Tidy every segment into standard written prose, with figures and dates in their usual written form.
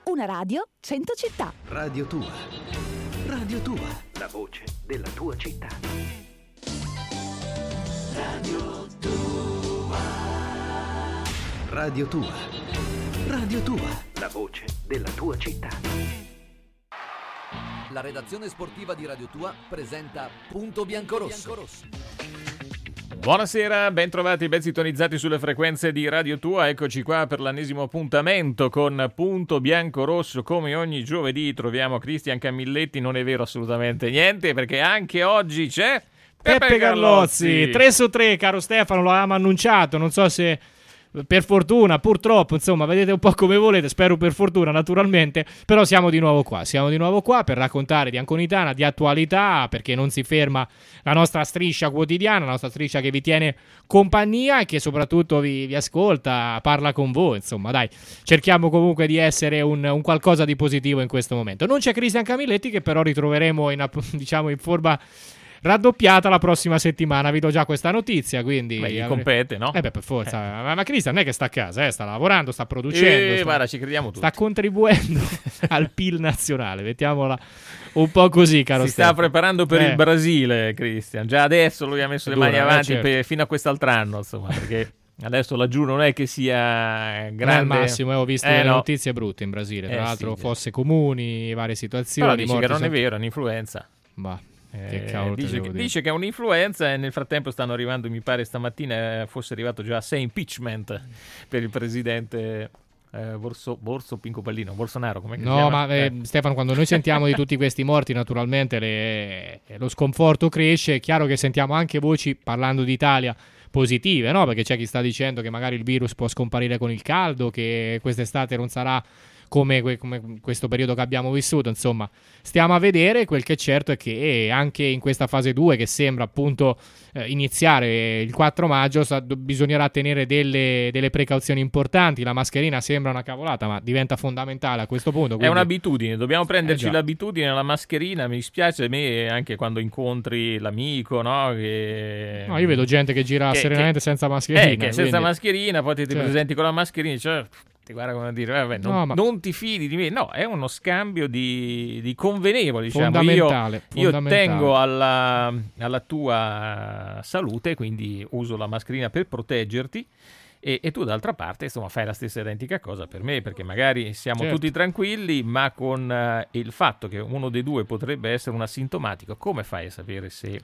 Una radio, 100 città. Radio Tua. Radio Tua. La voce della tua città. Radio Tua. Radio Tua. Radio Tua. La voce della tua città. La redazione sportiva di Radio Tua presenta Punto Biancorosso. Buonasera, ben trovati, ben sintonizzati sulle frequenze di Radio Tua. Eccoci qua per l'ennesimo appuntamento con Punto Biancorosso. Come ogni giovedì troviamo Cristian Camilletti. Non è vero assolutamente niente, perché anche oggi c'è Peppe Carlozzi. 3 su 3, caro Stefano, lo avevamo annunciato. Non so se per fortuna, purtroppo, insomma, vedete un po' come volete, spero per fortuna naturalmente, però siamo di nuovo qua per raccontare di Anconitana, di attualità, perché non si ferma la nostra striscia quotidiana, la nostra striscia che vi tiene compagnia e che soprattutto vi ascolta, parla con voi, insomma, dai, cerchiamo comunque di essere un qualcosa di positivo in questo momento. Non c'è Cristian Camilletti, che però ritroveremo in forma raddoppiata la prossima settimana, vi do già questa notizia, quindi gli compete, no? Per forza, ma Cristian non è che sta a casa, sta lavorando, sta producendo, guarda, ci crediamo tutti. Sta contribuendo al PIL nazionale, mettiamola un po' così, caro Si sta preparando per il Brasile, Cristian, già adesso lui ha messo le mani avanti fino a quest'altro anno, insomma, perché adesso laggiù non è che sia grande. Al massimo, ho visto delle notizie brutte in Brasile, tra l'altro fosse comuni, varie situazioni. Però dice che non è vero, è un'influenza. Bah. Che cavolo dice che è un'influenza, e nel frattempo stanno arrivando, mi pare stamattina fosse arrivato già 6 impeachment per il presidente Borso Pinco Pallino, Bolsonaro, come si chiama? Stefano, quando noi sentiamo di tutti questi morti, naturalmente lo sconforto cresce. È chiaro che sentiamo anche voci, parlando d'Italia, positive, no? Perché c'è chi sta dicendo che magari il virus può scomparire con il caldo, che quest'estate non sarà come questo periodo che abbiamo vissuto. Insomma, stiamo a vedere. Quel che è certo è che anche in questa fase 2, che sembra appunto iniziare il 4 maggio, bisognerà tenere delle precauzioni importanti. La mascherina sembra una cavolata, ma diventa fondamentale a questo punto, quindi è un'abitudine, dobbiamo prenderci l'abitudine alla mascherina. Mi dispiace a me anche quando incontri l'amico, no? Io vedo gente che gira serenamente senza mascherina, senza mascherina, poi ti presenti con la mascherina, cioè guarda come dire, vabbè, non ti fidi di me. No, è uno scambio di convenevoli, diciamo. Fondamentale. Io tengo alla tua salute, quindi uso la mascherina per proteggerti, e tu d'altra parte, insomma, fai la stessa identica cosa per me, perché magari siamo tutti tranquilli, ma con il fatto che uno dei due potrebbe essere un asintomatico, come fai a sapere se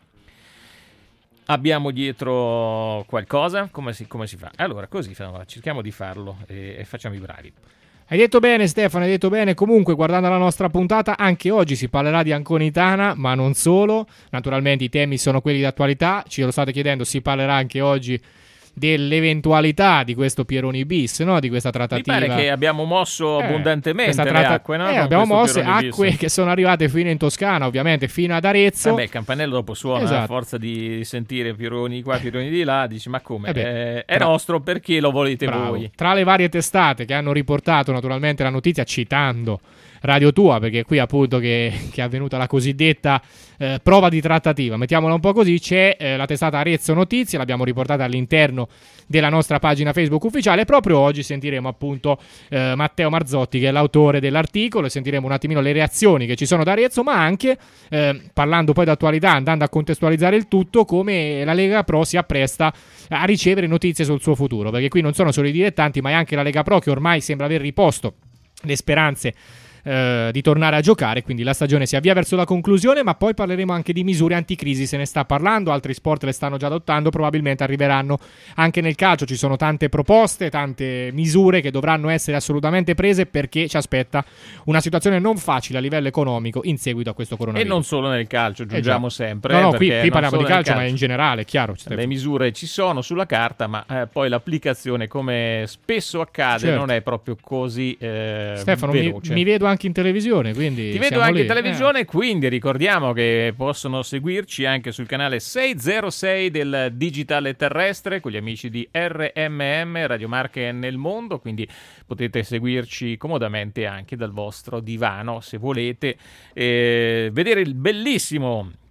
abbiamo dietro qualcosa? Come si fa? Allora, così cerchiamo di farlo e facciamo i bravi. Hai detto bene, Stefano, hai detto bene. Comunque, guardando la nostra puntata, anche oggi si parlerà di Anconitana, ma non solo. Naturalmente i temi sono quelli di attualità, ce lo state chiedendo, si parlerà anche oggi dell'eventualità di questo Pieroni bis, no? Di questa trattativa. Mi pare che abbiamo mosso abbondantemente le acque, no? Abbiamo mosso acque bis, che sono arrivate fino in Toscana, ovviamente fino ad Arezzo. Il campanello dopo suona, a forza di sentire Pieroni qua, Pieroni di là, dici ma come? È nostro, perché lo volete voi? Tra le varie testate che hanno riportato naturalmente la notizia, citando Radio Tua, perché qui appunto che è avvenuta la cosiddetta prova di trattativa, mettiamola un po' così, c'è la testata Arezzo Notizie, l'abbiamo riportata all'interno della nostra pagina Facebook ufficiale, e proprio oggi sentiremo appunto Matteo Marzotti, che è l'autore dell'articolo, e sentiremo un attimino le reazioni che ci sono da Arezzo, ma anche parlando poi d'attualità, andando a contestualizzare il tutto, come la Lega Pro si appresta a ricevere notizie sul suo futuro, perché qui non sono solo i dilettanti, ma è anche la Lega Pro che ormai sembra aver riposto le speranze di tornare a giocare, quindi la stagione si avvia verso la conclusione. Ma poi parleremo anche di misure anticrisi, se ne sta parlando, altri sport le stanno già adottando, probabilmente arriveranno anche nel calcio. Ci sono tante proposte, tante misure che dovranno essere assolutamente prese, perché ci aspetta una situazione non facile a livello economico in seguito a questo coronavirus. E non solo nel calcio, aggiungiamo sempre. No, qui parliamo di calcio, ma in generale, è chiaro. Le misure ci sono sulla carta, ma poi l'applicazione, come spesso accade, non è proprio così Stefano, veloce. Mi vedo anche in televisione, quindi ti vedo anche in televisione, quindi ricordiamo che possono seguirci anche sul canale 606 del digitale terrestre con gli amici di RMM, Radio Marche nel mondo, quindi potete seguirci comodamente anche dal vostro divano, se volete vedere il bellissimo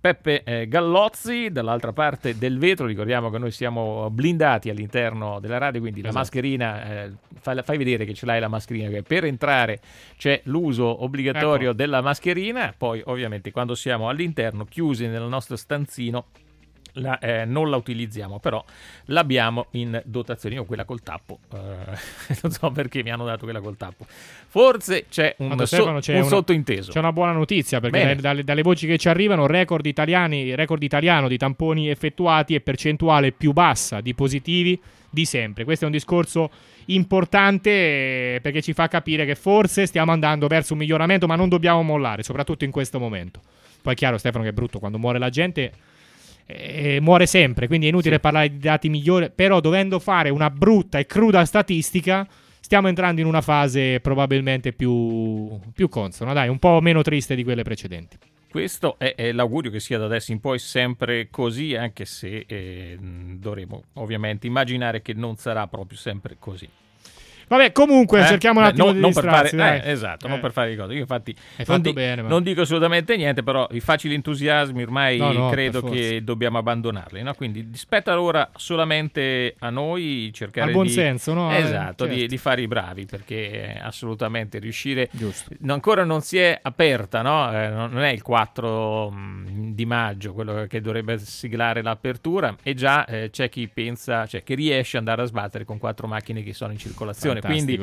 Peppe Gallozzi, dall'altra parte del vetro. Ricordiamo che noi siamo blindati all'interno della radio, quindi la mascherina, fai vedere che ce l'hai la mascherina, che per entrare c'è l'uso obbligatorio della mascherina, poi ovviamente quando siamo all'interno, chiusi nel nostro stanzino, non la utilizziamo, però l'abbiamo in dotazione. Io quella col tappo, non so perché mi hanno dato quella col tappo. Forse c'è un sottointeso. C'è una buona notizia, perché dalle voci che ci arrivano, record italiano di tamponi effettuati e percentuale più bassa di positivi di sempre. Questo è un discorso importante, perché ci fa capire che forse stiamo andando verso un miglioramento, ma non dobbiamo mollare, soprattutto in questo momento. Poi è chiaro, Stefano, che è brutto quando muore la gente. Muore sempre, quindi è inutile parlare di dati migliori, però dovendo fare una brutta e cruda statistica stiamo entrando in una fase probabilmente più consona, dai, un po' meno triste di quelle precedenti. Questo è l'augurio, che sia da adesso in poi sempre così, anche se dovremo ovviamente immaginare che non sarà proprio sempre così. Vabbè, comunque cerchiamo un attimo di distrarsi. Non per fare cose. Io infatti non dico assolutamente niente, però i facili entusiasmi ormai credo che dobbiamo abbandonarli, no? Quindi spetta ora solamente a noi cercare al buon senso, no? Esatto, certo. di fare i bravi, perché assolutamente riuscire ancora non si è aperta, no? Non è il 4 di maggio quello che dovrebbe siglare l'apertura, e già c'è chi pensa, cioè che riesce ad andare a sbattere con 4 macchine che sono in circolazione. Quindi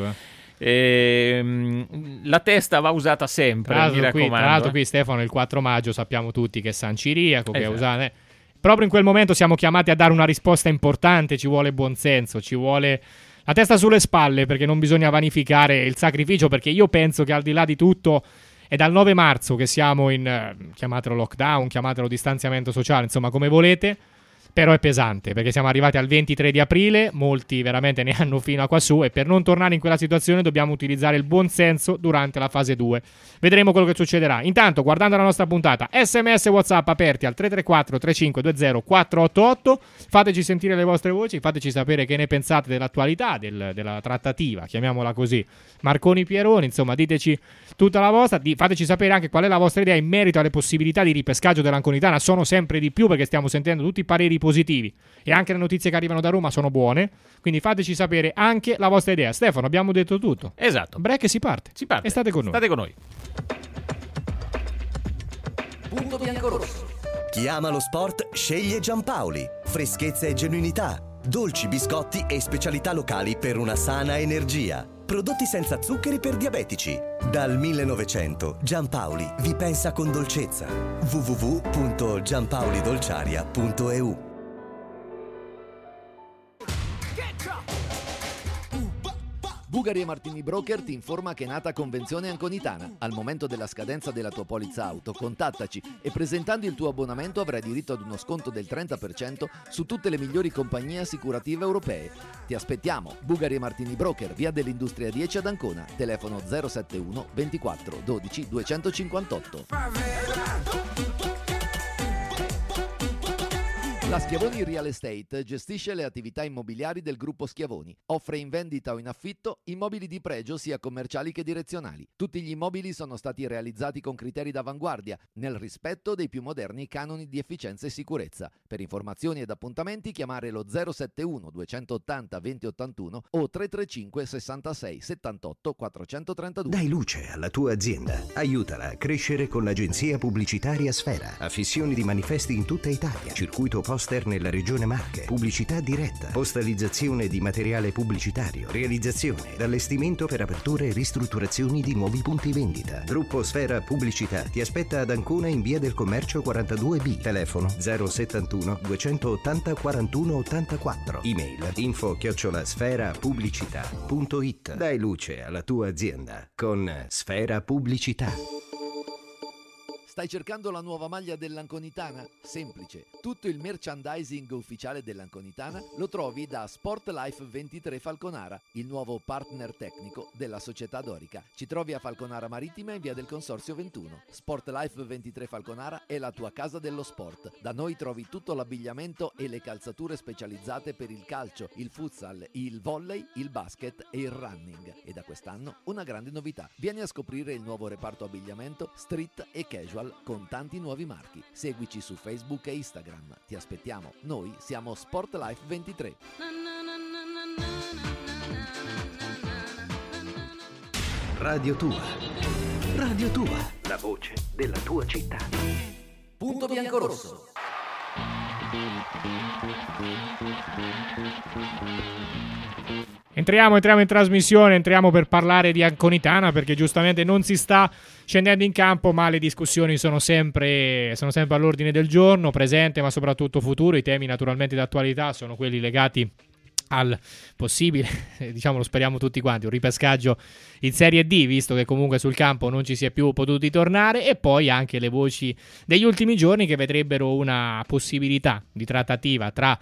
la testa va usata sempre, mi raccomando. Tra l'altro qui, Stefano, il 4 maggio sappiamo tutti che è San Ciriaco, che è usato. Proprio in quel momento siamo chiamati a dare una risposta importante, ci vuole buonsenso, ci vuole la testa sulle spalle, perché non bisogna vanificare il sacrificio, perché io penso che al di là di tutto è dal 9 marzo che siamo in, chiamatelo lockdown, chiamatelo distanziamento sociale, insomma come volete. Però è pesante, perché siamo arrivati al 23 di aprile, molti veramente ne hanno fino a quassù, e per non tornare in quella situazione dobbiamo utilizzare il buon senso durante la fase 2. Vedremo quello che succederà. Intanto, guardando la nostra puntata, SMS e WhatsApp aperti al 334 3520 488, fateci sentire le vostre voci, fateci sapere che ne pensate dell'attualità, della trattativa, chiamiamola così, Marconi-Pieroni, insomma diteci tutta la vostra, fateci sapere anche qual è la vostra idea in merito alle possibilità di ripescaggio dell'Anconitana. Sono sempre di più, perché stiamo sentendo tutti i pareri positivi e anche le notizie che arrivano da Roma sono buone, quindi fateci sapere anche la vostra idea. Stefano, abbiamo detto tutto. Esatto. Break, si parte. E state con noi. Punto bianco-rosso. Chi ama lo sport sceglie Giampaoli. Freschezza e genuinità, dolci biscotti e specialità locali per una sana energia. Prodotti senza zuccheri per diabetici. Dal 1900 Giampaoli vi pensa con dolcezza. www.giampaolidolciaria.eu. Bugari e Martini Broker ti informa che è nata convenzione Anconitana. Al momento della scadenza della tua polizza auto, contattaci e presentando il tuo abbonamento avrai diritto ad uno sconto del 30% su tutte le migliori compagnie assicurative europee. Ti aspettiamo. Bugari e Martini Broker, via dell'Industria 10 ad Ancona, telefono 071 24 12 258. La Schiavoni Real Estate gestisce le attività immobiliari del gruppo Schiavoni. Offre in vendita o in affitto immobili di pregio sia commerciali che direzionali. Tutti gli immobili sono stati realizzati con criteri d'avanguardia, nel rispetto dei più moderni canoni di efficienza e sicurezza. Per informazioni ed appuntamenti chiamare lo 071 280 2081 o 335 66 78 432. Dai luce alla tua azienda. Aiutala a crescere con l'agenzia pubblicitaria Sfera. Affissioni di manifesti in tutta Italia. Circuito poster nella regione Marche, pubblicità diretta, postalizzazione di materiale pubblicitario, realizzazione ed allestimento per aperture e ristrutturazioni di nuovi punti vendita. Gruppo Sfera Pubblicità ti aspetta ad Ancona in via del Commercio 42B, telefono 071 280 41 84, email info@sferapubblicità.it. Dai luce alla tua azienda con Sfera Pubblicità. Stai cercando la nuova maglia dell'Anconitana? Semplice. Tutto il merchandising ufficiale dell'Anconitana lo trovi da Sportlife 23 Falconara, il nuovo partner tecnico della società dorica. Ci trovi a Falconara Marittima in via del Consorzio 21. Sportlife 23 Falconara è la tua casa dello sport. Da noi trovi tutto l'abbigliamento e le calzature specializzate per il calcio, il futsal, il volley, il basket e il running. E da quest'anno una grande novità. Vieni a scoprire il nuovo reparto abbigliamento street e casual social con tanti nuovi marchi. Seguici su Facebook e Instagram. Ti aspettiamo. Noi siamo Sportlife 23. Radio Tua. Radio Tua. La voce della tua città. Punto bianco-rosso. Entriamo in trasmissione, entriamo per parlare di Anconitana, perché giustamente non si sta scendendo in campo, ma le discussioni sono sempre all'ordine del giorno, presente ma soprattutto futuro. I temi naturalmente d'attualità sono quelli legati al possibile, diciamo, lo speriamo tutti quanti, un ripescaggio in Serie D, visto che comunque sul campo non ci si è più potuti tornare, e poi anche le voci degli ultimi giorni che vedrebbero una possibilità di trattativa tra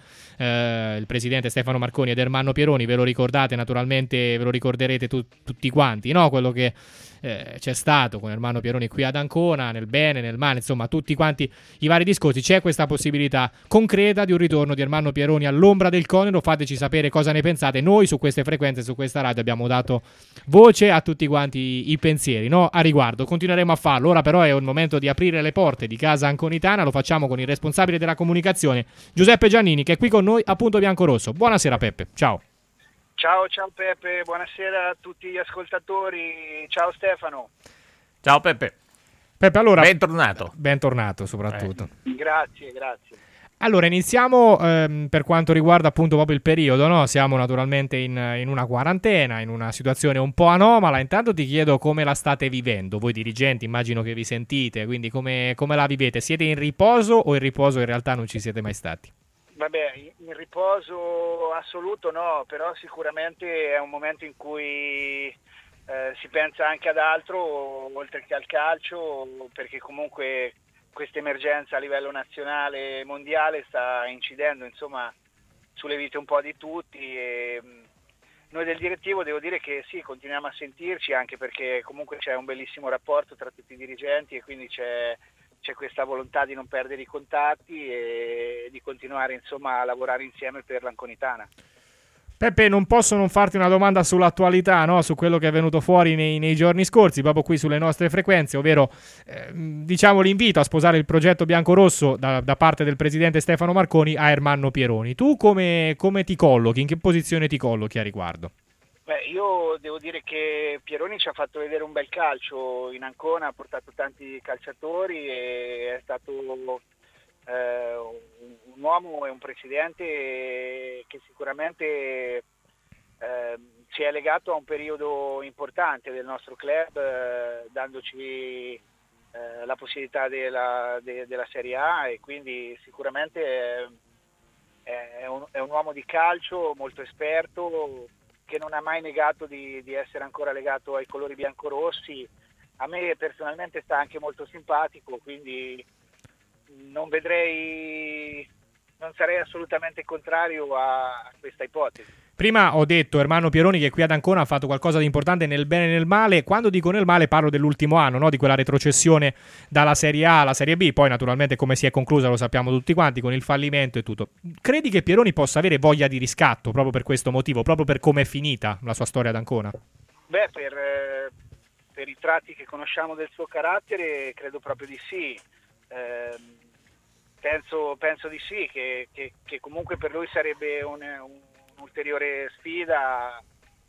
il presidente Stefano Marconi ed Ermanno Pieroni. Ve lo ricordate naturalmente, ve lo ricorderete tutti quanti, no? Quello che c'è stato con Ermanno Pieroni qui ad Ancona, nel bene, nel male, insomma tutti quanti i vari discorsi. C'è questa possibilità concreta di un ritorno di Ermanno Pieroni all'ombra del Conero. Fateci sapere cosa ne pensate. Noi su queste frequenze, su questa radio, abbiamo dato voce a tutti quanti i pensieri, no? A riguardo continueremo a farlo. Ora però è il momento di aprire le porte di casa Anconitana. Lo facciamo con il responsabile della comunicazione, Giuseppe Giannini, che è qui con noi a Punto Bianco-Rosso. Buonasera Peppe, ciao. Ciao Peppe, buonasera a tutti gli ascoltatori, ciao Stefano. Ciao Peppe. Peppe, allora, bentornato soprattutto. Grazie. Allora iniziamo per quanto riguarda appunto proprio il periodo, no? Siamo naturalmente in una quarantena, in una situazione un po' anomala. Intanto ti chiedo come la state vivendo, voi dirigenti, immagino che vi sentite, quindi come la vivete? Siete in riposo o in riposo in realtà non ci siete mai stati? Vabbè, in riposo assoluto no, però sicuramente è un momento in cui si pensa anche ad altro oltre che al calcio, perché comunque questa emergenza a livello nazionale e mondiale sta incidendo insomma sulle vite un po' di tutti, e noi del direttivo devo dire che sì, continuiamo a sentirci, anche perché comunque c'è un bellissimo rapporto tra tutti i dirigenti e quindi c'è questa volontà di non perdere i contatti e di continuare insomma a lavorare insieme per l'Anconitana. Peppe, non posso non farti una domanda sull'attualità, no? Su quello che è venuto fuori nei giorni scorsi, proprio qui sulle nostre frequenze, ovvero diciamo l'invito a sposare il progetto biancorosso da parte del presidente Stefano Marconi a Ermanno Pieroni. Tu come ti collochi? In che posizione ti collochi a riguardo? Beh, io devo dire che Pieroni ci ha fatto vedere un bel calcio in Ancona, ha portato tanti calciatori e è stato un uomo e un presidente che sicuramente si è legato a un periodo importante del nostro club, dandoci la possibilità della Serie A, e quindi sicuramente è un uomo di calcio molto esperto, che non ha mai negato di essere ancora legato ai colori biancorossi. A me personalmente sta anche molto simpatico, quindi non sarei assolutamente contrario a questa ipotesi. Prima ho detto Ermanno Pieroni che qui ad Ancona ha fatto qualcosa di importante nel bene e nel male. Quando dico nel male parlo dell'ultimo anno, no? Di quella retrocessione dalla Serie A alla Serie B, poi naturalmente come si è conclusa lo sappiamo tutti quanti, con il fallimento e tutto. Credi che Pieroni possa avere voglia di riscatto proprio per questo motivo, proprio per come è finita la sua storia ad Ancona? Beh, per i tratti che conosciamo del suo carattere credo proprio di sì. Penso di sì, che comunque per lui sarebbe un'ulteriore sfida.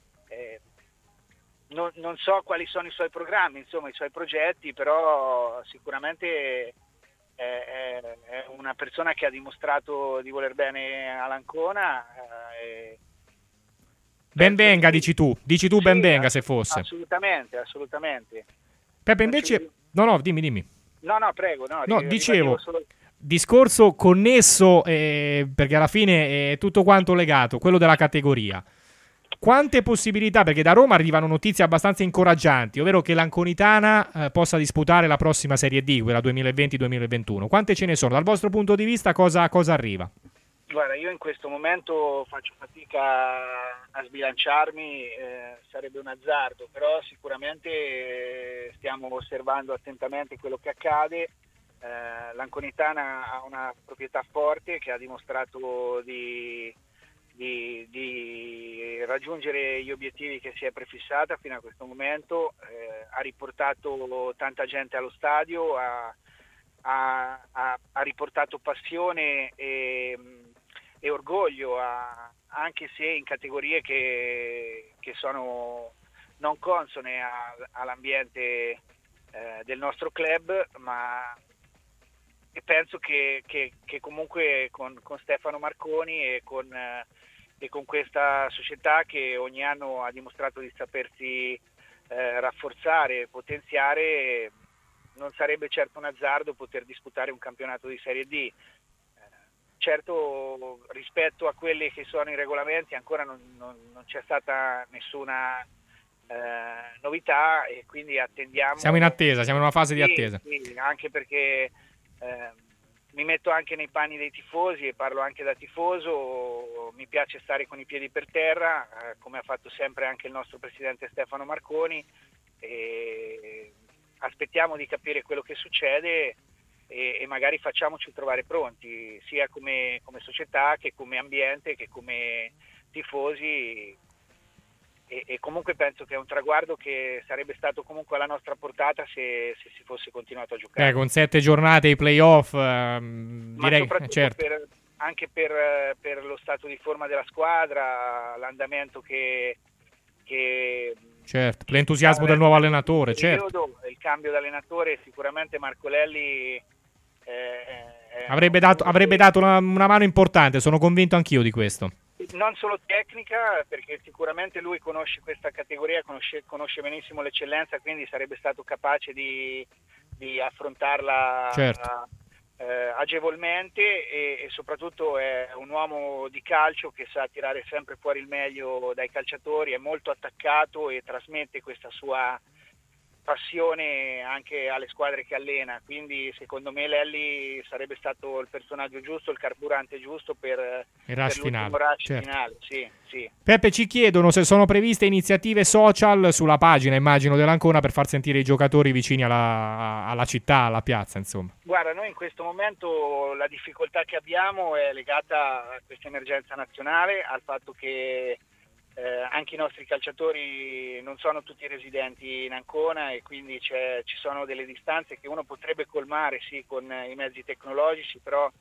Non so quali sono i suoi programmi, insomma i suoi progetti, però sicuramente è una persona che ha dimostrato di voler bene all'Ancona. Ben venga, dici tu sì, ben venga se fosse. Assolutamente. Peppe, invece... No, dimmi. No, prego. No, dicevo... Discorso connesso, perché alla fine è tutto quanto legato, quello della categoria. Quante possibilità, perché da Roma arrivano notizie abbastanza incoraggianti, ovvero che l'Anconitana possa disputare la prossima Serie D, quella 2020-2021. Quante ce ne sono? Dal vostro punto di vista cosa arriva? Guarda, io in questo momento faccio fatica a sbilanciarmi, sarebbe un azzardo, però sicuramente stiamo osservando attentamente quello che accade. L'Anconitana ha una proprietà forte che ha dimostrato di raggiungere gli obiettivi che si è prefissata fino a questo momento, riportato tanta gente allo stadio, ha riportato passione e orgoglio, anche se in categorie che sono non consone all'ambiente del nostro club, ma penso che comunque con Stefano Marconi e con questa società che ogni anno ha dimostrato di sapersi rafforzare, potenziare, non sarebbe certo un azzardo poter disputare un campionato di Serie D. Certo, rispetto a quelli che sono i regolamenti ancora non c'è stata nessuna novità, e quindi attendiamo. Siamo in attesa, siamo in una fase di attesa. Sì, anche perché mi metto anche nei panni dei tifosi e parlo anche da tifoso. Mi piace stare con i piedi per terra, come ha fatto sempre anche il nostro presidente Stefano Marconi, e aspettiamo di capire quello che succede e magari facciamoci trovare pronti, sia come società che come ambiente che come tifosi, e comunque penso che è un traguardo che sarebbe stato comunque alla nostra portata se si fosse continuato a giocare. Con 7 giornate ai playoff, Ma direi, soprattutto certo. anche per lo stato di forma della squadra, l'andamento che Certo, l'entusiasmo del nuovo allenatore, certo. Il cambio d'allenatore, sicuramente Marcolelli avrebbe dato una mano importante, sono convinto anch'io di questo. Non solo tecnica, perché sicuramente lui conosce questa categoria, conosce benissimo l'eccellenza, quindi sarebbe stato capace di affrontarla, certo, agevolmente, e soprattutto è un uomo di calcio che sa tirare sempre fuori il meglio dai calciatori, è molto attaccato e trasmette questa sua passione anche alle squadre che allena, quindi secondo me Lelli sarebbe stato il personaggio giusto, il carburante giusto per il rush finale. Certo. Finale. Sì. Peppe, ci chiedono se sono previste iniziative social sulla pagina, immagino, dell'Ancona, per far sentire i giocatori vicini alla città, alla piazza, insomma. Guarda, noi in questo momento la difficoltà che abbiamo è legata a questa emergenza nazionale, al fatto che anche i nostri calciatori non sono tutti residenti in Ancona, e quindi ci sono delle distanze che uno potrebbe colmare sì con i mezzi tecnologici, però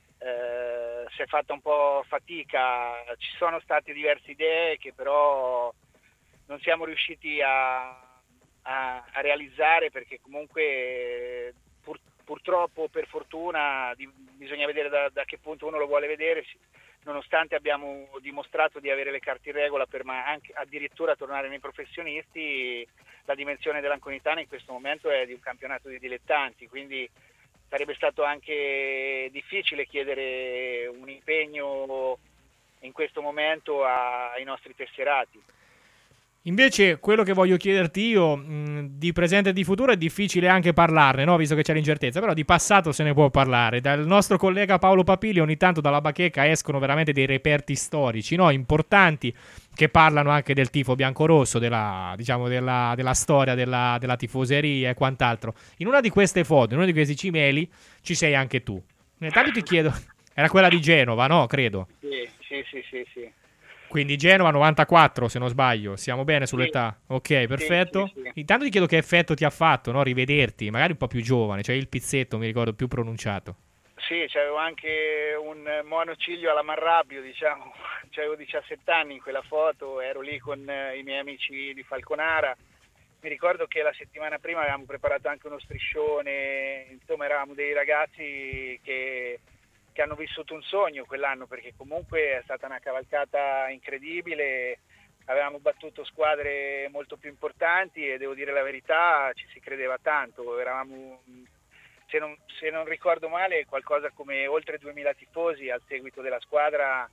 si è fatta un po' fatica. Ci sono state diverse idee che però non siamo riusciti a realizzare, perché comunque purtroppo, per fortuna, bisogna vedere da che punto uno lo vuole vedere. Nonostante abbiamo dimostrato di avere le carte in regola per anche addirittura tornare nei professionisti, la dimensione dell'Anconitana in questo momento è di un campionato di dilettanti, quindi sarebbe stato anche difficile chiedere un impegno in questo momento ai nostri tesserati. Invece quello che voglio chiederti io, di presente e di futuro è difficile anche parlarne, no? Visto che c'è l'incertezza, però di passato se ne può parlare. Dal nostro collega Paolo Papili ogni tanto dalla bacheca escono veramente dei reperti storici, no? Importanti, che parlano anche del tifo biancorosso, della storia della tifoseria e quant'altro. In una di queste foto, in uno di questi cimeli, ci sei anche tu. Intanto ti chiedo, era quella di Genova, no? Credo. Sì. Quindi Genova 94, se non sbaglio, siamo bene sull'età? Sì. Ok, perfetto. Sì. Intanto ti chiedo che effetto ti ha fatto, no? Rivederti, magari un po' più giovane, cioè il pizzetto, mi ricordo, più pronunciato. Sì, c'avevo anche un monociglio alla Marrabbio, diciamo, c'avevo 17 anni in quella foto, ero lì con i miei amici di Falconara. Mi ricordo che la settimana prima avevamo preparato anche uno striscione, insomma eravamo dei ragazzi che hanno vissuto un sogno quell'anno, perché comunque è stata una cavalcata incredibile, avevamo battuto squadre molto più importanti e devo dire la verità, ci si credeva tanto, eravamo, se non ricordo male, qualcosa come oltre 2000 tifosi al seguito della squadra,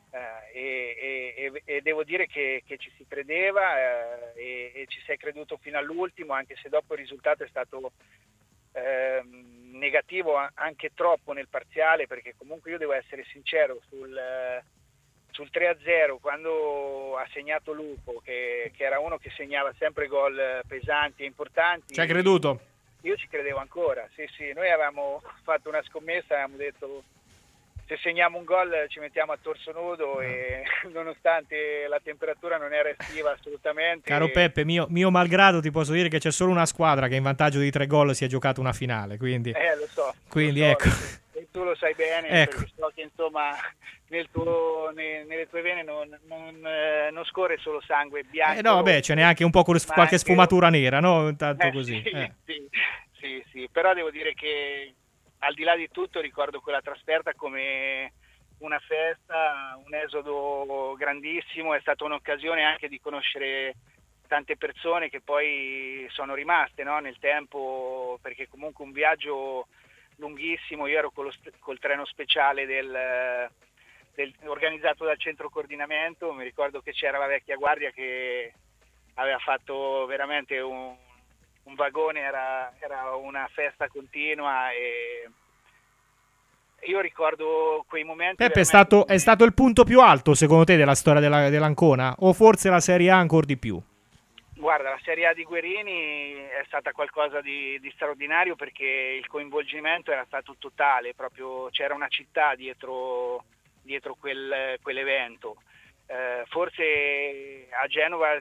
e devo dire che ci si credeva, e ci si è creduto fino all'ultimo, anche se dopo il risultato è stato negativo anche troppo nel parziale, perché comunque io devo essere sincero, sul 3-0 quando ha segnato Lupo, che era uno che segnava sempre gol pesanti e importanti, ci hai creduto? Io ci credevo ancora, sì, noi avevamo fatto una scommessa, avevamo detto se segniamo un gol ci mettiamo a torso nudo e nonostante la temperatura non era estiva assolutamente. Caro Peppe, mio malgrado ti posso dire che c'è solo una squadra che in vantaggio di 3 gol si è giocata una finale, quindi Lo so. Ecco. E tu lo sai bene, ecco. Perché so che insomma nelle tue vene non scorre solo sangue bianco. No, vabbè, ce n'è anche un po' qualche sfumatura nera, no? Intanto così. Sì, però devo dire che al di là di tutto ricordo quella trasferta come una festa, un esodo grandissimo, è stata un'occasione anche di conoscere tante persone che poi sono rimaste, no? Nel tempo, perché comunque un viaggio lunghissimo, io ero col treno speciale organizzato dal centro coordinamento, mi ricordo che c'era la vecchia guardia che aveva fatto veramente un vagone, era una festa continua e io ricordo quei momenti. Peppe, è stato il punto più alto secondo te della storia dell'Ancona o forse la Serie A ancora di più? Guarda, la Serie A di Guerini è stata qualcosa di straordinario perché il coinvolgimento era stato totale, proprio c'era una città dietro quell'evento. Forse a Genova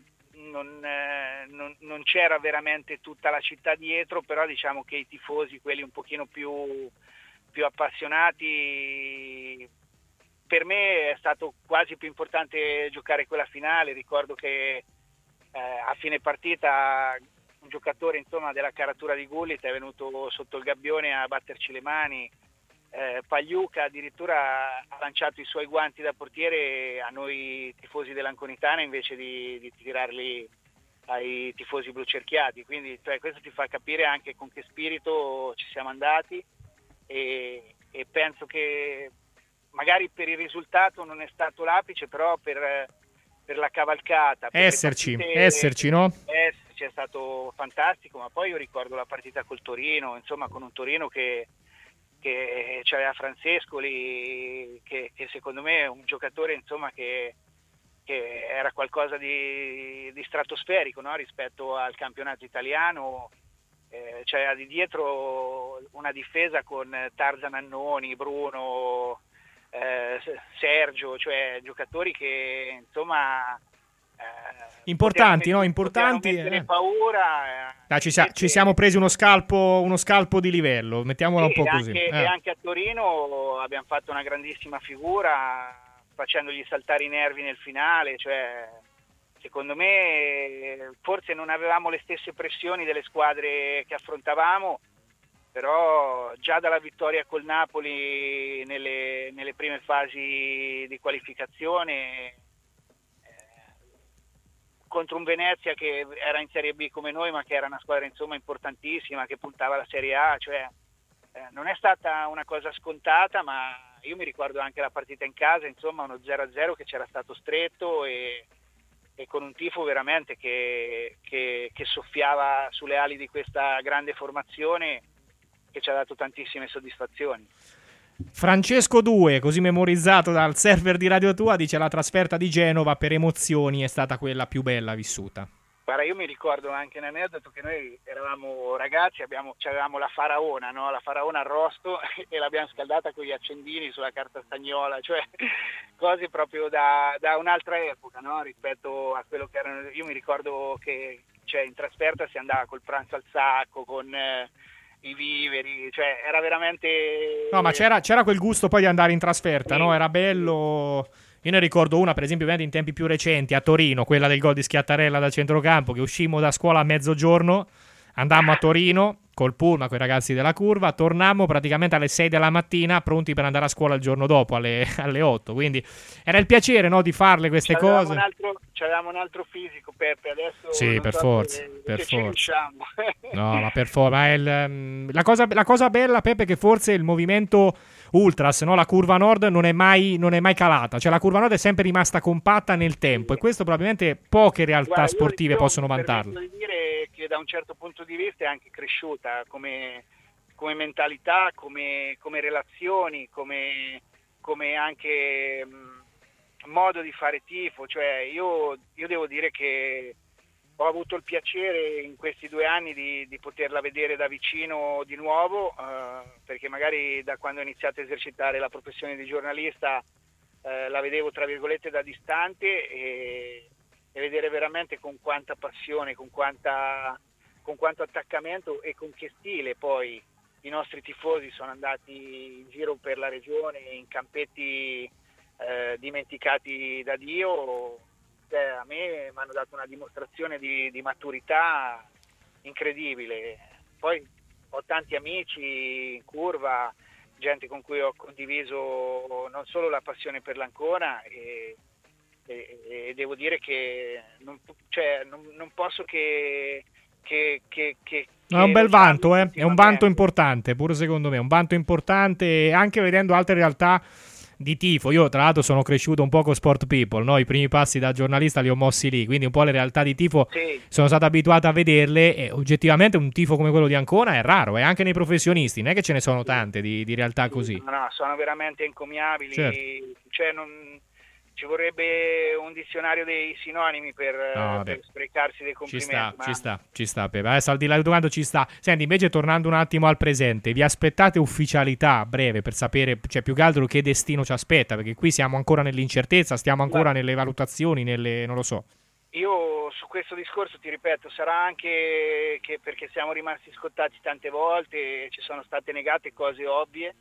non c'era veramente tutta la città dietro, però diciamo che i tifosi, quelli un pochino più appassionati, per me è stato quasi più importante giocare quella finale. Ricordo che a fine partita un giocatore insomma della caratura di Gullit è venuto sotto il gabbione a batterci le mani, Pagliuca addirittura ha lanciato i suoi guanti da portiere a noi tifosi dell'Anconitana invece di tirarli ai tifosi blucerchiati, quindi questo ti fa capire anche con che spirito ci siamo andati e penso che magari per il risultato non è stato l'apice, però per la cavalcata, esserci, no? È stato fantastico, ma poi io ricordo la partita col Torino, insomma con un Torino che c'aveva Francescoli, che secondo me è un giocatore insomma che era qualcosa di stratosferico, no? Rispetto al campionato italiano. C'era di dietro una difesa con Tarzan Annoni, Bruno, Sergio, cioè giocatori che insomma importanti, no? Importanti. Paura. Ci siamo presi uno scalpo di livello, mettiamola un po' così. E anche a Torino abbiamo fatto una grandissima figura, facendogli saltare i nervi nel finale, cioè secondo me forse non avevamo le stesse pressioni delle squadre che affrontavamo, però già dalla vittoria col Napoli nelle prime fasi di qualificazione contro un Venezia che era in Serie B come noi, ma che era una squadra insomma importantissima, che puntava alla Serie A, cioè non è stata una cosa scontata, ma io mi ricordo anche la partita in casa, insomma uno 0-0 che c'era stato stretto e con un tifo veramente che soffiava sulle ali di questa grande formazione che ci ha dato tantissime soddisfazioni. Francesco 2, così memorizzato dal server di Radio Tua, dice: la trasferta di Genova per emozioni è stata quella più bella vissuta. Guarda, io mi ricordo anche un aneddoto che noi eravamo ragazzi, avevamo la faraona, no? La faraona arrosto e l'abbiamo scaldata con gli accendini sulla carta stagnola, cioè cose proprio da un'altra epoca, no? Rispetto a quello che erano. Io mi ricordo che in trasferta si andava col pranzo al sacco, con i viveri, cioè era veramente. No, ma c'era quel gusto poi di andare in trasferta, sì. No? Era bello. Io ne ricordo una, per esempio, in tempi più recenti, a Torino, quella del gol di Schiattarella dal centrocampo, che uscimmo da scuola a mezzogiorno, andammo a Torino col pullman con i ragazzi della curva, tornammo praticamente alle 6 della mattina, pronti per andare a scuola il giorno dopo, alle 8. Quindi era il piacere, no, di farle queste cose. C'avevamo un altro fisico, Peppe, adesso sì, per forza. Riusciamo. No, ma per forza. La cosa bella, Peppe, è che forse il movimento Ultras, no? La curva nord non è mai calata, cioè la curva nord è sempre rimasta compatta nel tempo, e questo probabilmente poche realtà sportive possono vantarlo. Devo dire che da un certo punto di vista è anche cresciuta come mentalità, come relazioni, come anche modo di fare tifo, cioè io devo dire che ho avuto il piacere in questi 2 anni di poterla vedere da vicino di nuovo, perché magari da quando ho iniziato a esercitare la professione di giornalista la vedevo tra virgolette da distante, e vedere veramente con quanta passione, con quanto attaccamento e con che stile poi i nostri tifosi sono andati in giro per la regione in campetti dimenticati da Dio. A me mi hanno dato una dimostrazione di maturità incredibile. Poi ho tanti amici in curva, gente con cui ho condiviso non solo la passione per l'Ancona, e devo dire che non posso che No, è un bel vanto, è un vanto importante, pure secondo me, un vanto importante, anche vedendo altre realtà di tifo. Io tra l'altro sono cresciuto un po' con Sport People, no? I primi passi da giornalista li ho mossi lì, quindi un po' le realtà di tifo sono stato abituato a vederle, e oggettivamente un tifo come quello di Ancona è raro, e anche nei professionisti non è che ce ne sono tante di realtà così. No, sono veramente encomiabili, certo. Cioè ci vorrebbe un dizionario dei sinonimi per sprecarsi dei complimenti. Ci sta, Pepe. Adesso al di là di quando ci sta. Senti, invece tornando un attimo al presente, vi aspettate ufficialità a breve per sapere, cioè più che altro che destino ci aspetta? Perché qui siamo ancora nell'incertezza, stiamo ancora nelle valutazioni, non lo so. Io su questo discorso ti ripeto, sarà anche che perché siamo rimasti scottati tante volte, ci sono state negate cose ovvie.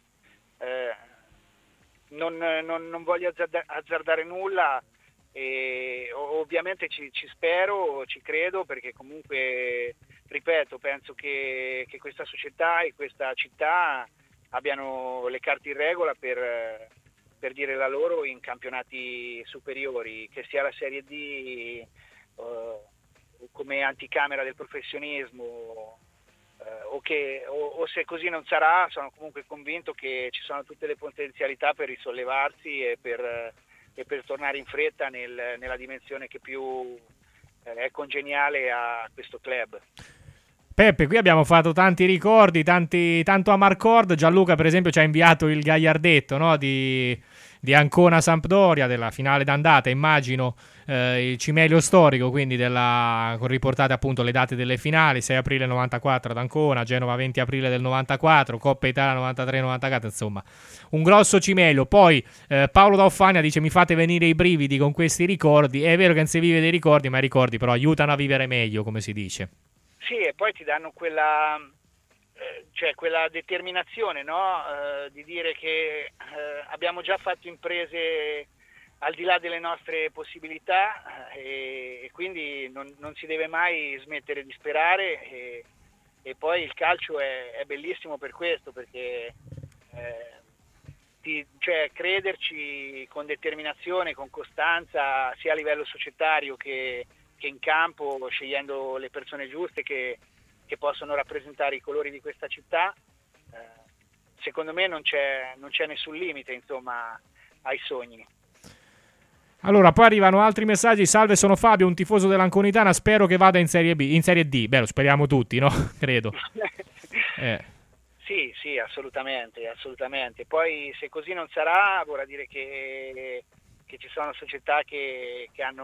Non voglio azzardare nulla, e ovviamente ci spero, ci credo, perché comunque, ripeto, penso che questa società e questa città abbiano le carte in regola per dire la loro in campionati superiori, che sia la Serie D come anticamera del professionismo, o se così non sarà, sono comunque convinto che ci sono tutte le potenzialità per risollevarsi e per tornare in fretta nella dimensione che più è congeniale a questo club. Peppe, qui abbiamo fatto tanti ricordi, tanto Amarcord. Gianluca per esempio ci ha inviato il gagliardetto, no? di Ancona-Sampdoria, della finale d'andata, immagino, il cimelio storico, quindi con riportate appunto le date delle finali: 6 aprile 94 ad Ancona, Genova 20 aprile del 94, Coppa Italia 93-94, insomma un grosso cimelio. Poi Paolo da Offania dice: mi fate venire i brividi con questi ricordi. È vero che non si vive dei ricordi, ma i ricordi però aiutano a vivere meglio, come si dice. Sì, e poi ti danno quella determinazione, no? Di dire che abbiamo già fatto imprese al di là delle nostre possibilità, e quindi non si deve mai smettere di sperare, e poi il calcio è bellissimo per questo, perché crederci con determinazione, con costanza, sia a livello societario che in campo, scegliendo le persone giuste che possono rappresentare i colori di questa città, secondo me non c'è nessun limite, insomma, ai sogni. Allora, poi arrivano altri messaggi. Salve, sono Fabio, un tifoso dell'Anconitana, spero che vada in Serie D. Beh, lo speriamo tutti, no? Credo. Sì, assolutamente. Poi se così non sarà, vorrà dire che ci sono società che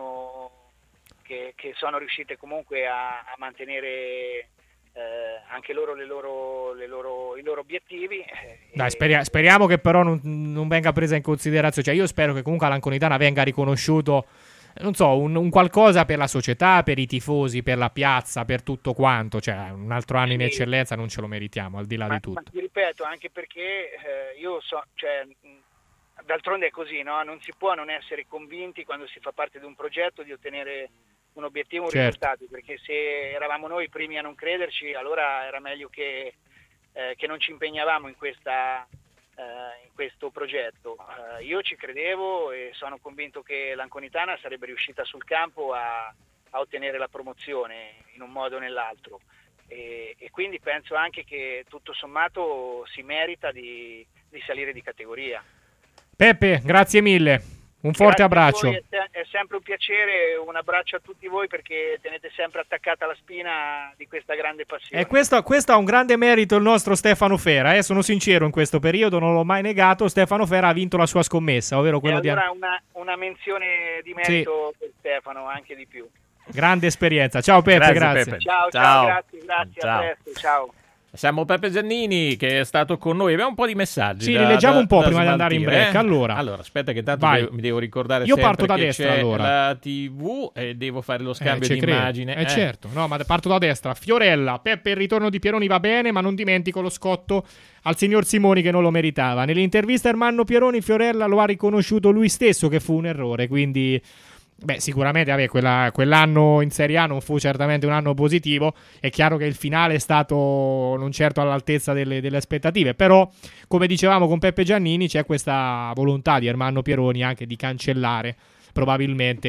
sono riuscite comunque a mantenere anche loro i loro obiettivi. Dai, speriamo che però non venga presa in considerazione. Cioè, io spero che comunque all'Anconitana venga riconosciuto, non so, un qualcosa per la società, per i tifosi, per la piazza, per tutto quanto. Cioè, un altro anno in eccellenza non ce lo meritiamo, al di là di tutto. Ma ti ripeto, anche perché d'altronde è così, no? Non si può non essere convinti quando si fa parte di un progetto di ottenere un obiettivo, un risultato, perché se eravamo noi i primi a non crederci, allora era meglio che non ci impegnavamo in questo progetto. Io ci credevo e sono convinto che l'Anconitana sarebbe riuscita sul campo a ottenere la promozione in un modo o nell'altro, e quindi penso anche che tutto sommato si merita di salire di categoria. Peppe, grazie mille. Un forte abbraccio. È sempre un piacere, un abbraccio a tutti voi, perché tenete sempre attaccata alla spina di questa grande passione. E questo ha un grande merito il nostro Stefano Fera, sono sincero in questo periodo, non l'ho mai negato. Stefano Fera ha vinto la sua scommessa, ovvero quello una menzione di merito per Stefano, anche di più. Grande esperienza. Ciao Peppe, grazie. Peppe. Ciao, grazie, Ciao. a presto, ciao. Siamo Peppe Giannini che è stato con noi. Abbiamo un po' di messaggi. Sì, li leggiamo un po' prima di andare in break. Allora, aspetta che tanto mi devo ricordare io sempre parto da che destra, c'è allora. la TV e devo fare lo scambio di immagine. Certo, no, ma parto da destra. Fiorella, Peppe, il ritorno di Pieroni va bene, ma non dimentico lo scotto al signor Simoni che non lo meritava. Nell'intervista Ermanno Pieroni, Fiorella lo ha riconosciuto lui stesso che fu un errore, quindi... Beh, sicuramente quell'anno in Serie A non fu certamente un anno positivo. È chiaro che il finale è stato non certo all'altezza delle aspettative, però come dicevamo con Peppe Giannini c'è questa volontà di Ermanno Pieroni anche di cancellare probabilmente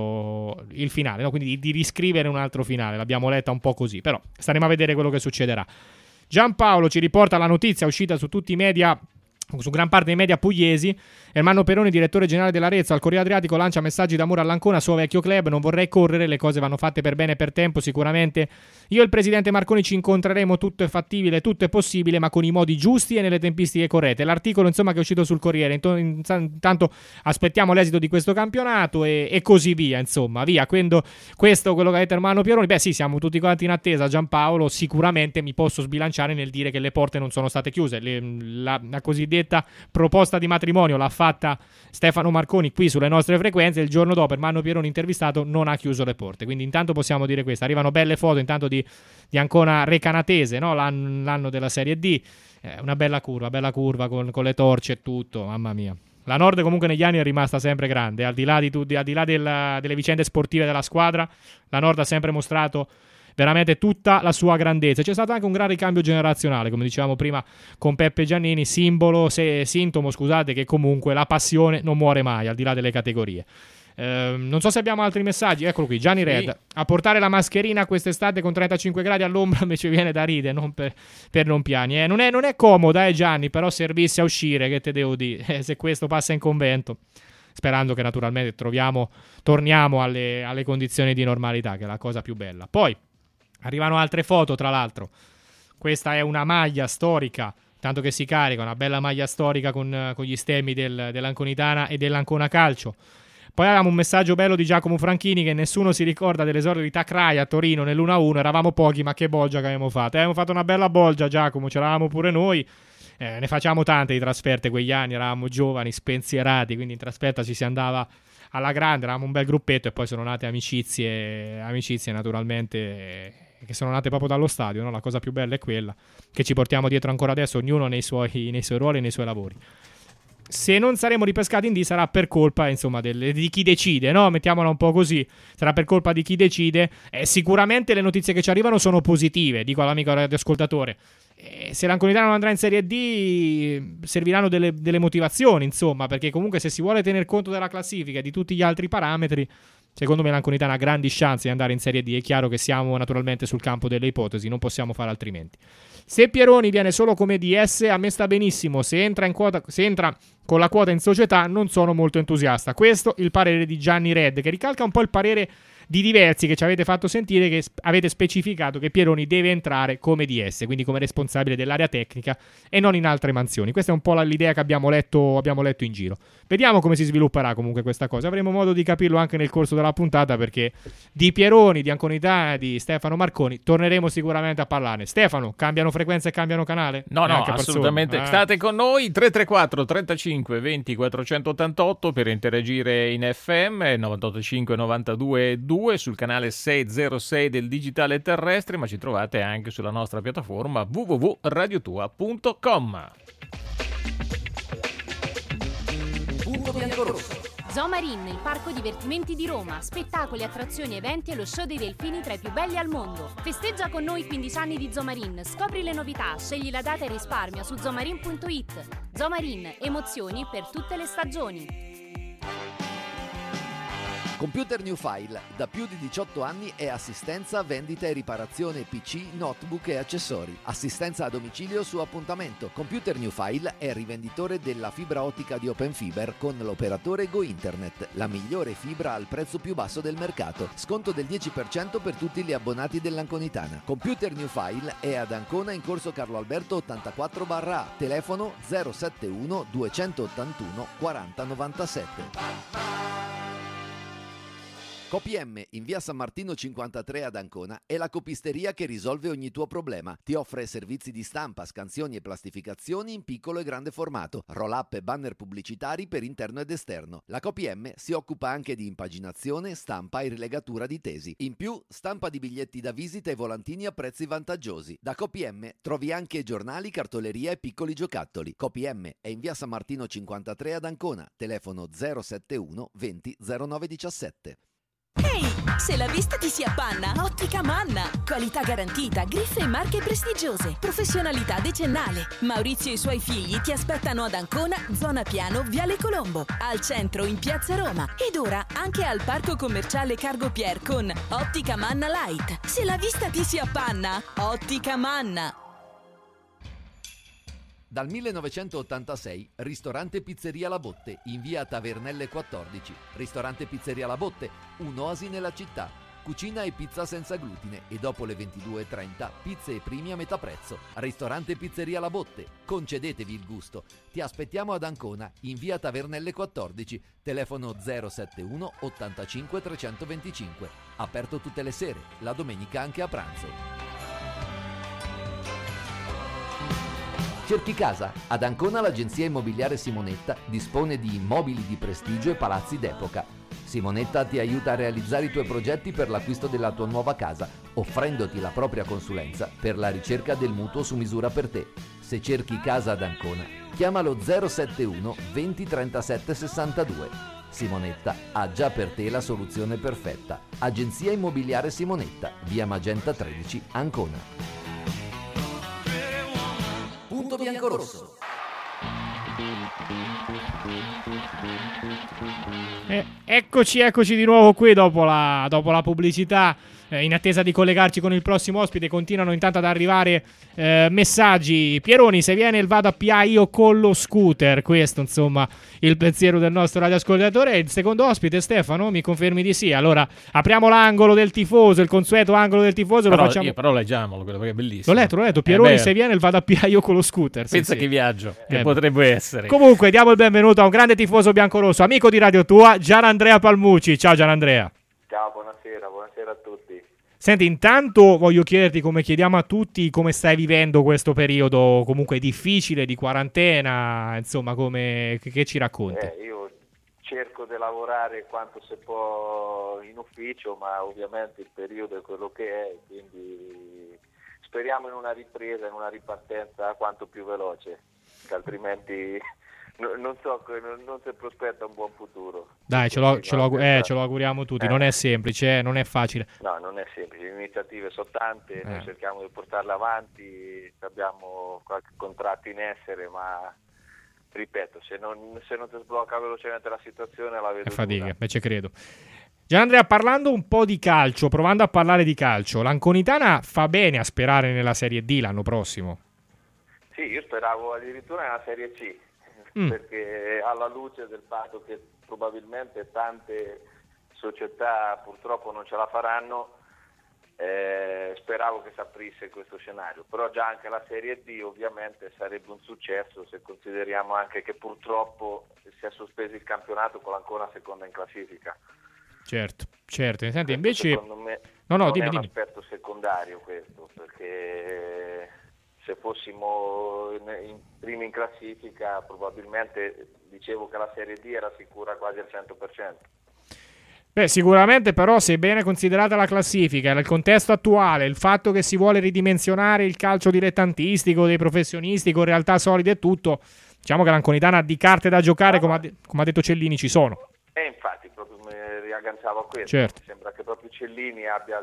il finale, no? Quindi di riscrivere un altro finale. L'abbiamo letta un po' così, però staremo a vedere quello che succederà. Giampaolo ci riporta la notizia uscita su tutti i media, su gran parte dei media pugliesi. Ermanno Pieroni, direttore generale dell'Arezzo, al Corriere Adriatico lancia messaggi d'amore all'Ancona, suo vecchio club. Non vorrei correre, le cose vanno fatte per bene e per tempo. Sicuramente io e il presidente Marconi ci incontreremo, tutto è fattibile, tutto è possibile, ma con i modi giusti e nelle tempistiche corrette. L'articolo insomma che è uscito sul Corriere, intanto aspettiamo l'esito di questo campionato e così via, insomma, via. Quindi questo quello che ha detto Ermanno Pieroni. Beh sì, siamo tutti quanti in attesa. Giampaolo, sicuramente mi posso sbilanciare nel dire che le porte non sono state chiuse. La cosiddetta proposta di matrimonio l'ha fatta Stefano Marconi qui sulle nostre frequenze. Il giorno dopo Ermanno Pieroni intervistato non ha chiuso le porte, quindi intanto possiamo dire questo. Arrivano belle foto intanto di Ancona Recanatese, no? L'anno della Serie D, una bella curva con le torce e tutto, mamma mia. La Nord comunque negli anni è rimasta sempre grande, al di là delle vicende sportive della squadra. La Nord ha sempre mostrato veramente tutta la sua grandezza. C'è stato anche un gran ricambio generazionale, come dicevamo prima con Peppe Giannini, sintomo che comunque la passione non muore mai, al di là delle categorie. Non so se abbiamo altri messaggi. Eccolo qui, Gianni Red. A portare la mascherina quest'estate con 35 gradi all'ombra invece viene da ridere, non per non piani. Non è comoda, Gianni, però servisse a uscire, che te devo dire, se questo passa in convento, sperando che naturalmente torniamo alle condizioni di normalità, che è la cosa più bella. Poi arrivano altre foto, tra l'altro. Questa è una maglia storica, tanto che si carica, una bella maglia storica con gli stemmi dell'Anconitana e dell'Ancona Calcio. Poi avevamo un messaggio bello di Giacomo Franchini, che nessuno si ricorda dell'esordio di Tacrai a Torino nell'1-1. Eravamo pochi, ma che bolgia che avevamo fatto. Avevamo fatto una bella bolgia, Giacomo, c'eravamo pure noi. Ne facciamo tante di trasferte quegli anni, eravamo giovani, spensierati, quindi in trasferta ci si andava alla grande, eravamo un bel gruppetto e poi sono nate amicizie naturalmente che sono nate proprio dallo stadio, no? La cosa più bella è quella che ci portiamo dietro ancora adesso, ognuno nei suoi ruoli e nei suoi lavori. Se non saremo ripescati in D sarà per colpa, insomma, di chi decide, no? Mettiamola un po' così. Sarà per colpa di chi decide. Sicuramente le notizie che ci arrivano sono positive, dico all'amico radioascoltatore. Se l'Anconitana non andrà in Serie D serviranno delle motivazioni, insomma, perché comunque se si vuole tener conto della classifica e di tutti gli altri parametri, secondo me l'Anconitana ha grandi chance di andare in Serie D. È chiaro che siamo naturalmente sul campo delle ipotesi, non possiamo fare altrimenti. Se Pieroni viene solo come DS, a me sta benissimo. Se entra con la quota in società, non sono molto entusiasta. Questo il parere di Gianni Red, che ricalca un po' il parere di diversi che ci avete fatto sentire, che avete specificato che Pieroni deve entrare come DS, quindi come responsabile dell'area tecnica e non in altre mansioni. Questa è un po' l'idea che abbiamo letto in giro. Vediamo come si svilupperà comunque questa cosa. Avremo modo di capirlo anche nel corso della puntata, perché di Pieroni, di Anconitana, di Stefano Marconi torneremo sicuramente a parlarne. Stefano, cambiano frequenza e cambiano canale? No, assolutamente. State con noi, 334 35 20 488 per interagire in FM, 98.5 92.2 sul canale 606 del digitale terrestre, ma ci trovate anche sulla nostra piattaforma www.radiotua.com. Punto biancorosso. Zomarin, il parco divertimenti di Roma, spettacoli, attrazioni, eventi e lo show dei delfini tra i più belli al mondo. Festeggia con noi 15 anni di Zomarin, scopri le novità, scegli la data e risparmia su zomarin.it. Zomarin, emozioni per tutte le stagioni. Computer New File, da più di 18 anni è assistenza, vendita e riparazione PC, notebook e accessori. Assistenza a domicilio su appuntamento. Computer New File è rivenditore della fibra ottica di Open Fiber con l'operatore Go Internet, la migliore fibra al prezzo più basso del mercato. Sconto del 10% per tutti gli abbonati dell'Anconitana. Computer New File è ad Ancona in corso Carlo Alberto 84/A, telefono 071 281 4097. CoPM in via San Martino 53 ad Ancona è la copisteria che risolve ogni tuo problema. Ti offre servizi di stampa, scansioni e plastificazioni in piccolo e grande formato, roll-up e banner pubblicitari per interno ed esterno. La CoPM si occupa anche di impaginazione, stampa e rilegatura di tesi. In più, stampa di biglietti da visita e volantini a prezzi vantaggiosi. Da CoPM trovi anche giornali, cartoleria e piccoli giocattoli. CoPM è in via San Martino 53 ad Ancona, telefono 071 20 09 17. Ehi, se la vista ti si appanna, Ottica Manna. Qualità garantita, griffe e marche prestigiose, professionalità decennale. Maurizio e i suoi figli ti aspettano ad Ancona, zona Piano, Viale Colombo, al centro in Piazza Roma ed ora anche al Parco Commerciale Cargo Pier con Ottica Manna Light. Se la vista ti si appanna, Ottica Manna. Dal 1986, ristorante Pizzeria La Botte, in via Tavernelle 14. Ristorante Pizzeria La Botte, un'oasi nella città. Cucina e pizza senza glutine e dopo le 22:30 pizze e primi a metà prezzo. Ristorante Pizzeria La Botte, concedetevi il gusto. Ti aspettiamo ad Ancona, in via Tavernelle 14, telefono 071 85 325. Aperto tutte le sere, la domenica anche a pranzo. Cerchi casa? Ad Ancona l'agenzia immobiliare Simonetta dispone di immobili di prestigio e palazzi d'epoca. Simonetta ti aiuta a realizzare i tuoi progetti per l'acquisto della tua nuova casa, offrendoti la propria consulenza per la ricerca del mutuo su misura per te. Se cerchi casa ad Ancona, chiamalo 071 20 37 62. Simonetta ha già per te la soluzione perfetta. Agenzia immobiliare Simonetta, via Magenta 13, Ancona. Punto biancorosso. Eccoci di nuovo qui dopo la pubblicità. In attesa di collegarci con il prossimo ospite, continuano intanto ad arrivare messaggi. Pieroni, se viene il vado a PA io con lo scooter. Questo insomma il pensiero del nostro radioascoltatore. Il secondo ospite, Stefano, mi confermi di sì? Allora apriamo l'angolo del tifoso, il consueto angolo del tifoso. Però, lo facciamo. Però leggiamolo, quello perché è bellissimo. L'ho letto. Pieroni, se viene il vado a PA io con lo scooter. Pensa sì. che viaggio che potrebbe essere. Comunque diamo il benvenuto a un grande tifoso biancorosso, amico di Radio Tua, Gianandrea Palmucci. Ciao Gianandrea. Ciao, buonasera a tutti. Senti, intanto voglio chiederti, come chiediamo a tutti, come stai vivendo questo periodo comunque difficile di quarantena, insomma, che ci racconti? Io cerco di lavorare quanto si può in ufficio, ma ovviamente il periodo è quello che è, quindi speriamo in una ripresa, in una ripartenza quanto più veloce, che altrimenti non si prospetta un buon futuro. Dai, ce lo auguriamo tutti. Non è semplice, non è facile. No, non è semplice. Le iniziative sono tante, noi cerchiamo di portarle avanti, abbiamo qualche contratto in essere, ma ripeto, se non si sblocca velocemente la situazione la vedo è fatica, dura. ci credo. Gianandrea, parlando un po' di calcio, provando a parlare di calcio, l'Anconitana fa bene a sperare nella Serie D l'anno prossimo? Sì, io speravo addirittura nella Serie C. Perché alla luce del fatto che probabilmente tante società purtroppo non ce la faranno, speravo che si aprisse questo scenario, però già anche la Serie D ovviamente sarebbe un successo se consideriamo anche che purtroppo si è sospeso il campionato con l'Ancona seconda in classifica. Certo. Senti, invece secondo me dimmi. Un aspetto secondario questo, perché se fossimo primi in classifica probabilmente dicevo che la Serie D era sicura quasi al 100%. Beh, sicuramente però, sebbene considerata la classifica, nel contesto attuale, il fatto che si vuole ridimensionare il calcio dilettantistico dei professionisti con realtà solide e tutto, diciamo che l'Anconitana di carte da giocare, come ha detto Cellini, ci sono. E infatti proprio mi riagganciavo a questo. Certo. Sembra che proprio Cellini abbia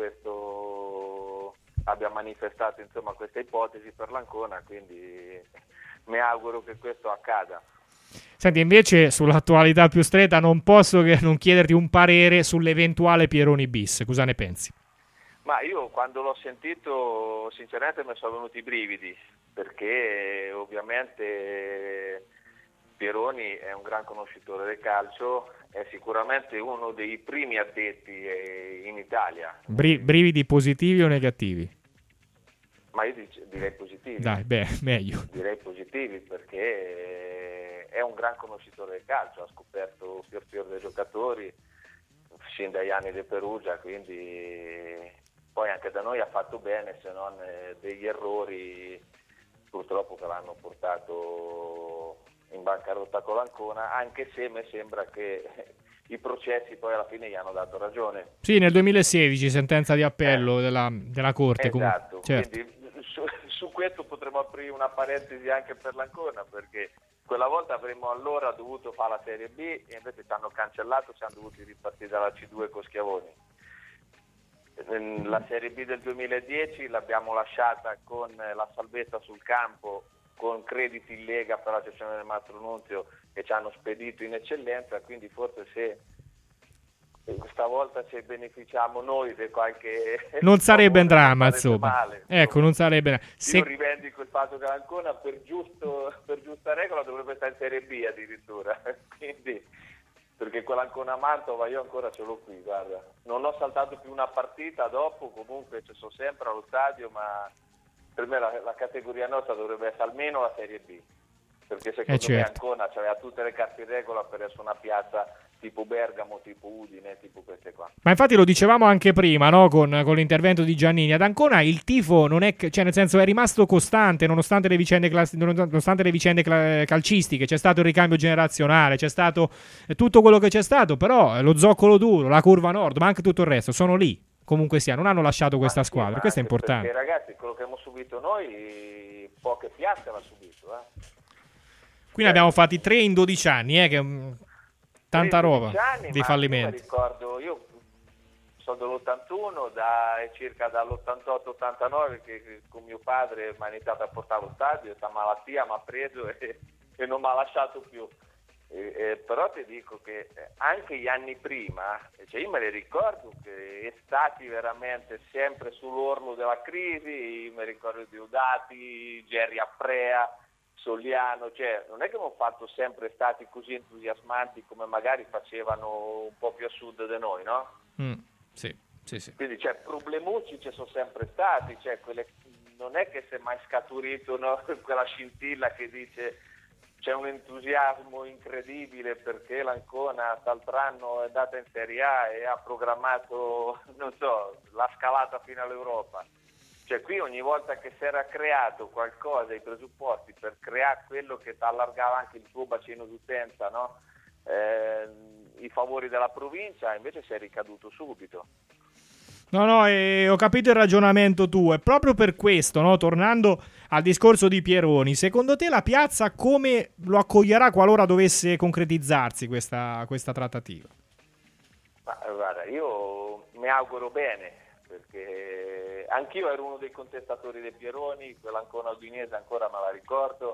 manifestato insomma questa ipotesi per l'Ancona, quindi mi auguro che questo accada. Senti, invece sull'attualità più stretta non posso che non chiederti un parere sull'eventuale Pieroni bis. Cosa ne pensi? Ma io quando l'ho sentito sinceramente mi sono venuti i brividi, perché ovviamente Pieroni è un gran conoscitore del calcio, è sicuramente uno dei primi addetti in Italia. Brividi positivi o negativi? Ma io direi positivi. Dai, meglio. Direi positivi, perché è un gran conoscitore del calcio, ha scoperto fior dei giocatori, sin dagli anni di Perugia, quindi poi anche da noi ha fatto bene, se non degli errori purtroppo che l'hanno portato in bancarotta con l'Ancona, anche se mi sembra che i processi poi alla fine gli hanno dato ragione. Sì, nel 2016 sentenza di appello della Corte. Esatto, certo. Quindi su questo potremmo aprire una parentesi anche per l'Ancona, perché quella volta avremmo allora dovuto fare la Serie B e invece ci hanno cancellato, siamo dovuti ripartire dalla C2 con Schiavoni. La Serie B del 2010 l'abbiamo lasciata con la salvezza sul campo, con crediti in Lega per la gestione del Mastro Nunzio che ci hanno spedito in eccellenza, quindi forse se stavolta ci beneficiamo noi di qualche... Non sarebbe un dramma, insomma. Male, ecco, non sarebbe... Io rivendico il fatto che l'Ancona per giusta regola dovrebbe stare in Serie B addirittura, quindi... perché quell'Ancona Mantova io ancora ce l'ho qui, guarda. Non ho saltato più una partita dopo, comunque ci sono sempre allo stadio, ma per me la categoria nostra dovrebbe essere almeno la Serie B, perché secondo me Ancona aveva tutte le carte in regola per essere una piazza tipo Bergamo, tipo Udine, tipo queste qua. Ma infatti lo dicevamo anche prima, no? Con l'intervento di Giannini. Ad Ancona il tifo non è, cioè nel senso è rimasto costante nonostante le vicende calcistiche. C'è stato il ricambio generazionale, c'è stato tutto quello che c'è stato, però lo zoccolo duro, la curva nord, ma anche tutto il resto sono lì. Comunque sia, non hanno lasciato questa squadra, questo è importante. Perché ragazzi, quello che abbiamo subito noi, poche piazze l'ha subito. Quindi abbiamo fatti 3 in 12 anni, che tanta roba di fallimenti. Io ricordo, io sono dell'81, circa dall'88-89 che con mio padre mi ha iniziato a portare allo stadio, questa malattia mi ha preso e non mi ha lasciato più. Però ti dico che anche gli anni prima, cioè io me li ricordo che estati veramente sempre sull'orlo della crisi, mi ricordo di Udati, Gerry Apprea, Soliano, cioè non è che abbiamo fatto sempre estati così entusiasmanti come magari facevano un po' più a sud di noi, no? Sì. Quindi problemucci ci sono sempre stati, non è che si è mai scaturito, no? Quella scintilla che dice c'è un entusiasmo incredibile perché l'Ancona quest'altro anno è andata in Serie A e ha programmato, non so, la scalata fino all'Europa. Cioè qui ogni volta che si era creato qualcosa, i presupposti per creare quello che ti allargava anche il tuo bacino d'utenza, no? I favori della provincia, invece si è ricaduto subito. No, ho capito il ragionamento tuo, e proprio per questo, no, tornando al discorso di Pieroni, secondo te la piazza come lo accoglierà qualora dovesse concretizzarsi questa trattativa? Ma, guarda, io mi auguro bene, perché anch'io ero uno dei contestatori dei Pieroni, quell'Ancona udinese ancora me la ricordo,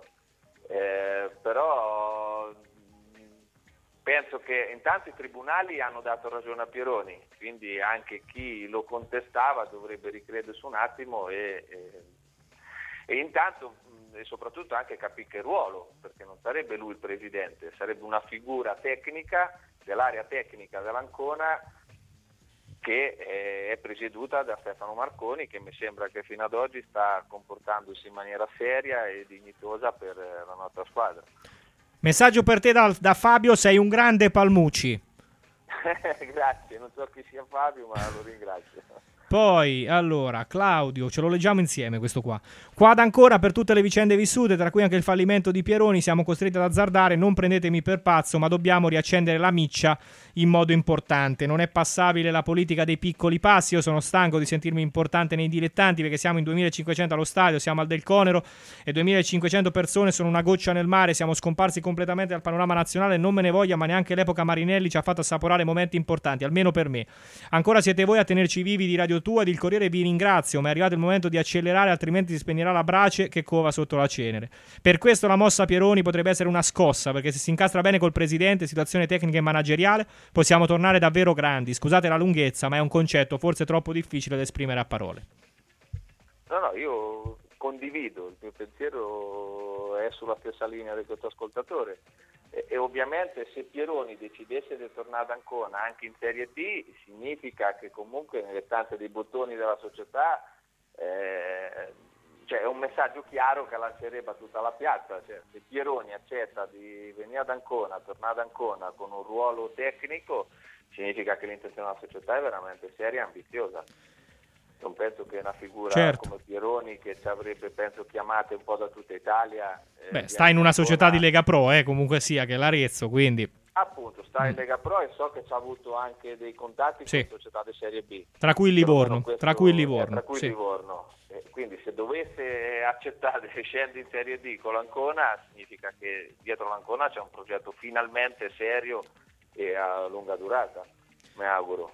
però penso che intanto i tribunali hanno dato ragione a Pieroni, quindi anche chi lo contestava dovrebbe ricredersi un attimo e intanto e soprattutto anche capire che ruolo, perché non sarebbe lui il presidente, sarebbe una figura tecnica dell'area tecnica dell'Ancona che è presieduta da Stefano Marconi, che mi sembra che fino ad oggi sta comportandosi in maniera seria e dignitosa per la nostra squadra. Messaggio per te da Fabio, sei un grande Palmucci. Grazie, non so chi sia Fabio, ma lo ringrazio. Poi, allora, Claudio, ce lo leggiamo insieme questo qua. Qua ad Ancona, per tutte le vicende vissute, tra cui anche il fallimento di Pieroni, siamo costretti ad azzardare, non prendetemi per pazzo, ma dobbiamo riaccendere la miccia in modo importante. Non è passabile la politica dei piccoli passi, io sono stanco di sentirmi importante nei dilettanti, perché siamo in 2500 allo stadio, siamo al Del Conero e 2500 persone sono una goccia nel mare, siamo scomparsi completamente dal panorama nazionale, non me ne voglia, ma neanche l'epoca Marinelli ci ha fatto assaporare momenti importanti, almeno per me. Ancora siete voi a tenerci vivi di Radio Tua ed il Corriere vi ringrazio, ma è arrivato il momento di accelerare, altrimenti si spegnerà la brace che cova sotto la cenere. Per questo la mossa Pieroni potrebbe essere una scossa, perché se si incastra bene col presidente, situazione tecnica e manageriale, possiamo tornare davvero grandi. Scusate la lunghezza, ma è un concetto forse troppo difficile da esprimere a parole. No, io condivido, il mio pensiero è sulla stessa linea di questo ascoltatore. E ovviamente se Pieroni decidesse di tornare ad Ancona anche in Serie D, significa che comunque nelle stanze dei bottoni della società è un messaggio chiaro che lancerebbe a tutta la piazza. Cioè, se Pieroni accetta di venire ad Ancona, tornare ad Ancona con un ruolo tecnico, significa che l'intenzione della società è veramente seria e ambiziosa. Non penso che una figura come Pieroni, che ci avrebbe, penso, chiamate un po' da tutta Italia... sta in una società di Lega Pro, comunque sia, che è l'Arezzo, quindi... Appunto, sta in Lega Pro e so che ci ha avuto anche dei contatti con società di Serie B. Tra cui il Livorno. Quindi se dovesse accettare di scendere in Serie D con l'Ancona, significa che dietro l'Ancona c'è un progetto finalmente serio e a lunga durata, mi auguro.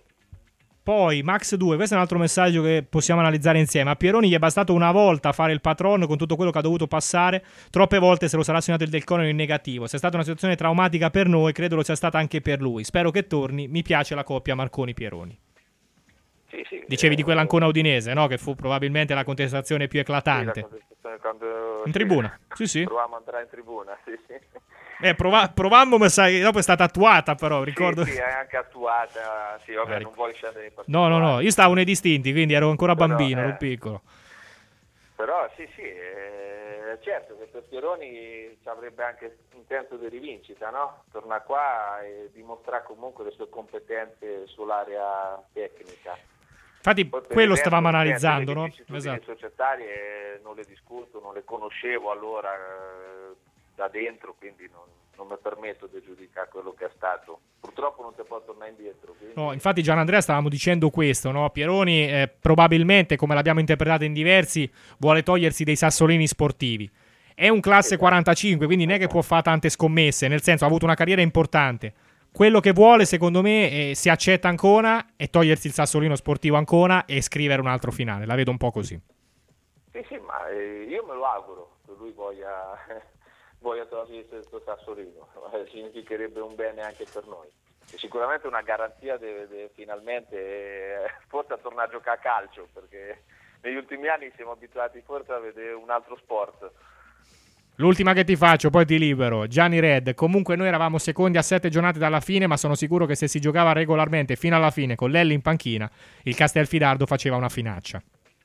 Poi Max 2, questo è un altro messaggio che possiamo analizzare insieme. A Pieroni gli è bastato una volta fare il patron con tutto quello che ha dovuto passare, troppe volte se lo sarà segnato il Del Conero in negativo. Se è stata una situazione traumatica per noi, credo lo sia stata anche per lui. Spero che torni, mi piace la coppia Marconi-Pieroni. Sì, dicevi di quell'Ancona Udinese, no? Che fu probabilmente la contestazione più eclatante. Sì, la contestazione quando in tribuna, sì. Provavamo a entrare in tribuna, sì. Provammo, ma sai, dopo è stata attuata, però ricordo. Sì, è anche attuata. Sì, vabbè, non vuoi scendere in partita. No, io stavo nei distinti, quindi ero ancora bambino, ero piccolo. Però sì, certo che per Pieroni ci avrebbe anche un senso di rivincita, no? Torna qua e dimostra comunque le sue competenze sull'area tecnica. Infatti quello stavamo analizzando, no? Esatto. Le societarie non le discuto, non le conoscevo allora da dentro, quindi non mi permetto di giudicare quello che è stato. Purtroppo non si può tornare indietro. Quindi... No, infatti Gianandrea stavamo dicendo questo, no? Pieroni probabilmente, come l'abbiamo interpretato in diversi, vuole togliersi dei sassolini sportivi. È un classe 45, quindi non è che può fare tante scommesse, nel senso ha avuto una carriera importante. Quello che vuole, secondo me, si accetta Ancona e togliersi il sassolino sportivo Ancona e scrivere un altro finale. La vedo un po' così. Sì, ma io me lo auguro che lui voglia togliersi questo sassolino. Significherebbe un bene anche per noi. E sicuramente una garanzia deve finalmente forse a tornare a giocare a calcio, perché negli ultimi anni siamo abituati forse a vedere un altro sport. L'ultima che ti faccio, poi ti libero. Gianni Red, comunque noi eravamo secondi a 7 giornate dalla fine, ma sono sicuro che se si giocava regolarmente fino alla fine con Lelli in panchina, il Castelfidardo faceva una finaccia.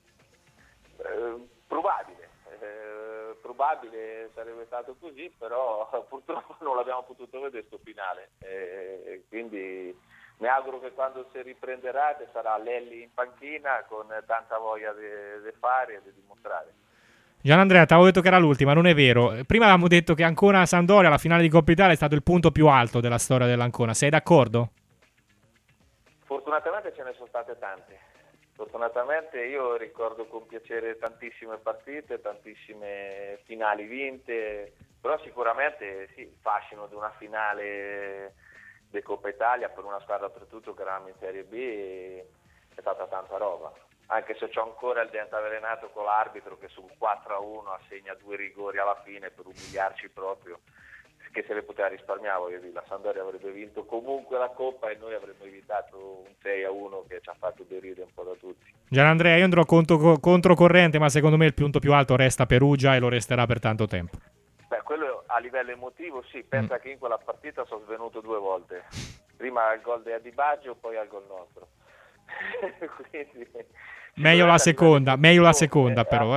Probabile sarebbe stato così, però purtroppo non l'abbiamo potuto vedere sto finale. Quindi mi auguro che quando si riprenderà sarà Lelli in panchina con tanta voglia di fare e di dimostrare. Gianandrea, ti avevo detto che era l'ultima, non è vero. Prima avevamo detto che Ancona Sampdoria, la finale di Coppa Italia, è stato il punto più alto della storia dell'Ancona. Sei d'accordo? Fortunatamente ce ne sono state tante. Fortunatamente io ricordo con piacere tantissime partite, tantissime finali vinte, però sicuramente sì, il fascino di una finale di Coppa Italia per una squadra oltretutto che eravamo in Serie B è stata tanta roba. Anche se c'ho ancora il dente avvelenato con l'arbitro che su 4-1 assegna 2 rigori alla fine per umiliarci proprio, che se le poteva risparmiare, voglio dire, la Sampdoria avrebbe vinto comunque la Coppa e noi avremmo evitato un 6-1 che ci ha fatto deridere un po' da tutti. Gianandrea, io andrò controcorrente, ma secondo me il punto più alto resta Perugia e lo resterà per tanto tempo. Beh, quello a livello emotivo sì, pensa che in quella partita sono svenuto 2 volte, prima al gol di Adibaggio, poi al gol nostro. Quindi, meglio la seconda però.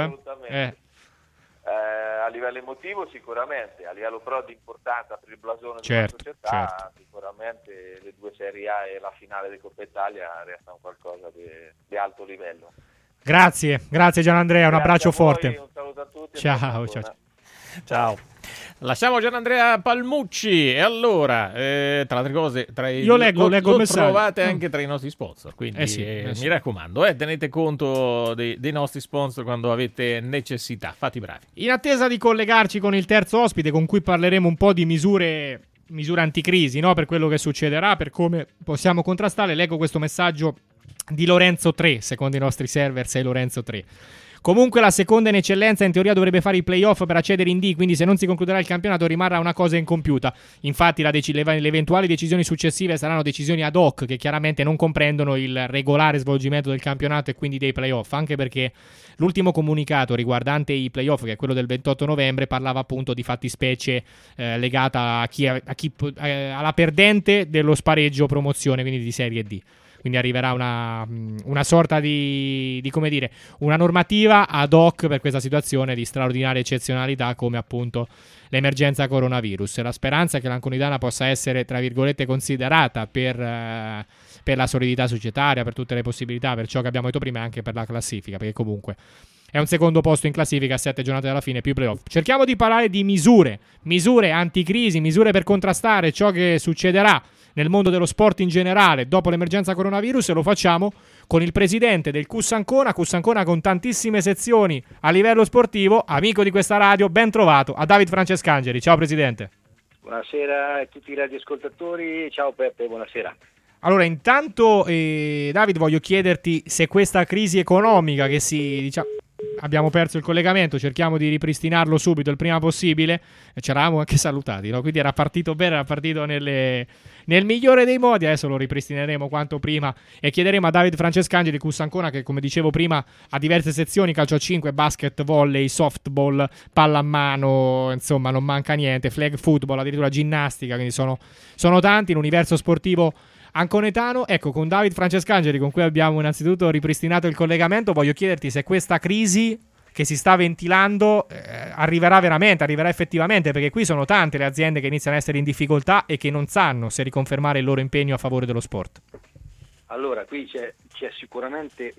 A livello emotivo sicuramente, a livello però di importanza per il blasone della società, sicuramente le 2 Serie A e la finale di Coppa Italia restano qualcosa di alto livello. Grazie Gianandrea, un abbraccio forte. Un saluto a tutti. Ciao. Lasciamo Gianandrea Palmucci e allora tra altre cose io leggo il messaggio. Trovate anche tra i nostri sponsor, quindi mi raccomando, tenete conto dei nostri sponsor quando avete necessità, fate bravi. In attesa di collegarci con il terzo ospite con cui parleremo un po' di misure anticrisi, no? Per quello che succederà, per come possiamo contrastare, leggo questo messaggio di Lorenzo 3, secondo i nostri server sei Lorenzo 3. Comunque la seconda in eccellenza in teoria dovrebbe fare i playoff per accedere in D, quindi se non si concluderà il campionato rimarrà una cosa incompiuta. Infatti le eventuali decisioni successive saranno decisioni ad hoc che chiaramente non comprendono il regolare svolgimento del campionato e quindi dei playoff, anche perché l'ultimo comunicato riguardante i playoff, che è quello del 28 novembre, parlava appunto di fattispecie legata alla perdente dello spareggio promozione, quindi di Serie D. quindi arriverà una sorta di come dire, una normativa ad hoc per questa situazione di straordinaria eccezionalità come appunto l'emergenza coronavirus. La speranza è che l'Anconitana possa essere, tra virgolette, considerata per la solidità societaria, per tutte le possibilità, per ciò che abbiamo detto prima e anche per la classifica, perché comunque è un secondo posto in classifica a 7 giornate dalla fine più playoff. Cerchiamo di parlare di misure anticrisi, misure per contrastare ciò che succederà nel mondo dello sport in generale dopo l'emergenza coronavirus, e lo facciamo con il presidente del CUS Ancona con tantissime sezioni a livello sportivo, amico di questa radio, ben trovato, a David Francescangeli. Ciao presidente. Buonasera a tutti i radioascoltatori, ciao Peppe, buonasera. Allora, intanto David, voglio chiederti se questa crisi economica che abbiamo perso il collegamento, cerchiamo di ripristinarlo subito il prima possibile, ci eravamo anche salutati, no? Quindi era partito bene, era partito nel migliore dei modi, adesso lo ripristineremo quanto prima e chiederemo a David Francescangeli, CUS Ancona, che come dicevo prima ha diverse sezioni, calcio a 5, basket, volley, softball, pallamano, insomma non manca niente, flag football, addirittura ginnastica, quindi sono tanti, l'universo sportivo anconetano. Ecco, con David Francescangeli, con cui abbiamo innanzitutto ripristinato il collegamento, voglio chiederti se questa crisi che si sta ventilando arriverà effettivamente, perché qui sono tante le aziende che iniziano a essere in difficoltà e che non sanno se riconfermare il loro impegno a favore dello sport. Allora, qui c'è sicuramente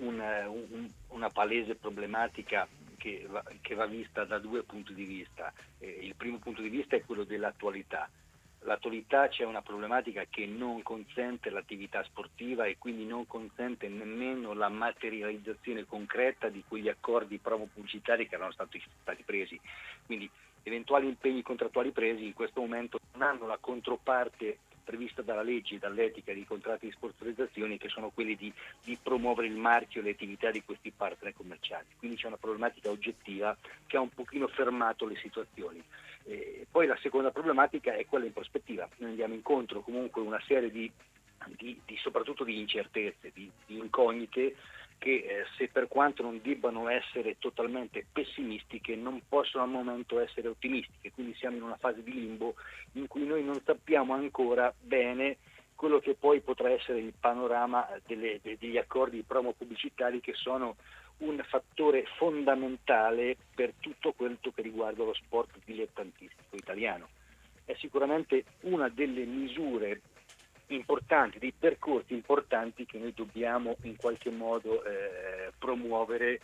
una palese problematica che va vista da due punti di vista. Il primo punto di vista è quello dell'attualità. L'attualità c'è una problematica che non consente l'attività sportiva e quindi non consente nemmeno la materializzazione concreta di quegli accordi promo pubblicitari che erano stati presi. Quindi eventuali impegni contrattuali presi in questo momento non hanno la controparte prevista dalla legge e dall'etica dei contratti di sponsorizzazione, che sono quelli di promuovere il marchio e le attività di questi partner commerciali. Quindi c'è una problematica oggettiva che ha un pochino fermato le situazioni. Poi la seconda problematica è quella in prospettiva. Noi andiamo incontro comunque una serie di soprattutto di incertezze, di incognite che se per quanto non debbano essere totalmente pessimistiche non possono al momento essere ottimistiche, quindi siamo in una fase di limbo in cui noi non sappiamo ancora bene quello che poi potrà essere il panorama degli accordi promo pubblicitari, che sono un fattore fondamentale per tutto quello che riguarda lo sport dilettantistico italiano. È sicuramente una delle misure importanti, dei percorsi importanti che noi dobbiamo in qualche modo promuovere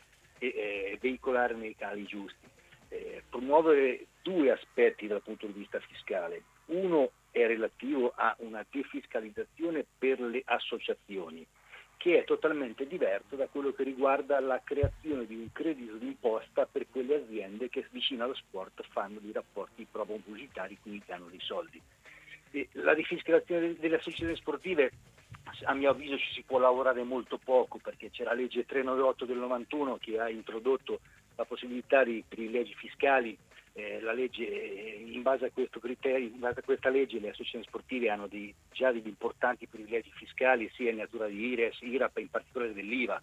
e veicolare nei canali giusti. Promuovere due aspetti dal punto di vista fiscale. Uno è relativo a una defiscalizzazione per le associazioni, che è totalmente diverso da quello che riguarda la creazione di un credito d'imposta per quelle aziende che vicino allo sport fanno dei rapporti promo pubblicitari, quindi hanno dei soldi. La defiscalizzazione delle associazioni sportive, a mio avviso ci si può lavorare molto poco, perché c'è la legge 398 del 91 che ha introdotto la possibilità di privilegi fiscali. La legge, in base a questo criterio, in base a questa legge, le associazioni sportive hanno già degli importanti privilegi fiscali, sia in natura di IRES, IRAP e in particolare dell'IVA.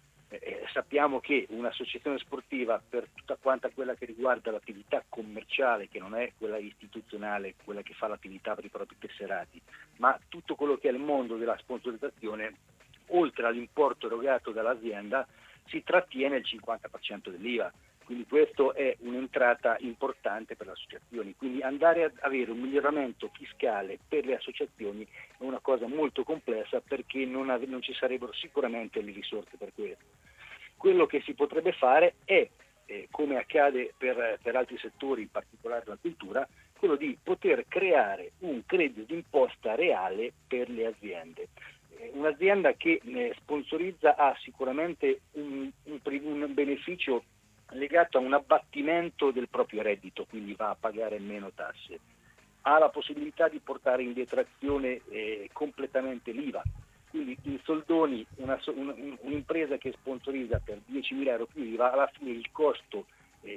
Sappiamo che un'associazione sportiva, per tutta quanta quella che riguarda l'attività commerciale, che non è quella istituzionale, quella che fa l'attività per i propri tesserati, ma tutto quello che è il mondo della sponsorizzazione, oltre all'importo erogato dall'azienda, si trattiene il 50% dell'IVA. Quindi questo è un'entrata importante per le associazioni. Quindi andare ad avere un miglioramento fiscale per le associazioni è una cosa molto complessa, perché non ci sarebbero sicuramente le risorse per questo. Quello che si potrebbe fare è, come accade per altri settori, in particolare la cultura, quello di poter creare un credito d'imposta reale per le aziende. Un'azienda che sponsorizza ha sicuramente un beneficio legato a un abbattimento del proprio reddito, quindi va a pagare meno tasse, ha la possibilità di portare in detrazione completamente l'IVA, quindi in soldoni un'impresa che sponsorizza per 10.000 euro più IVA, alla fine il costo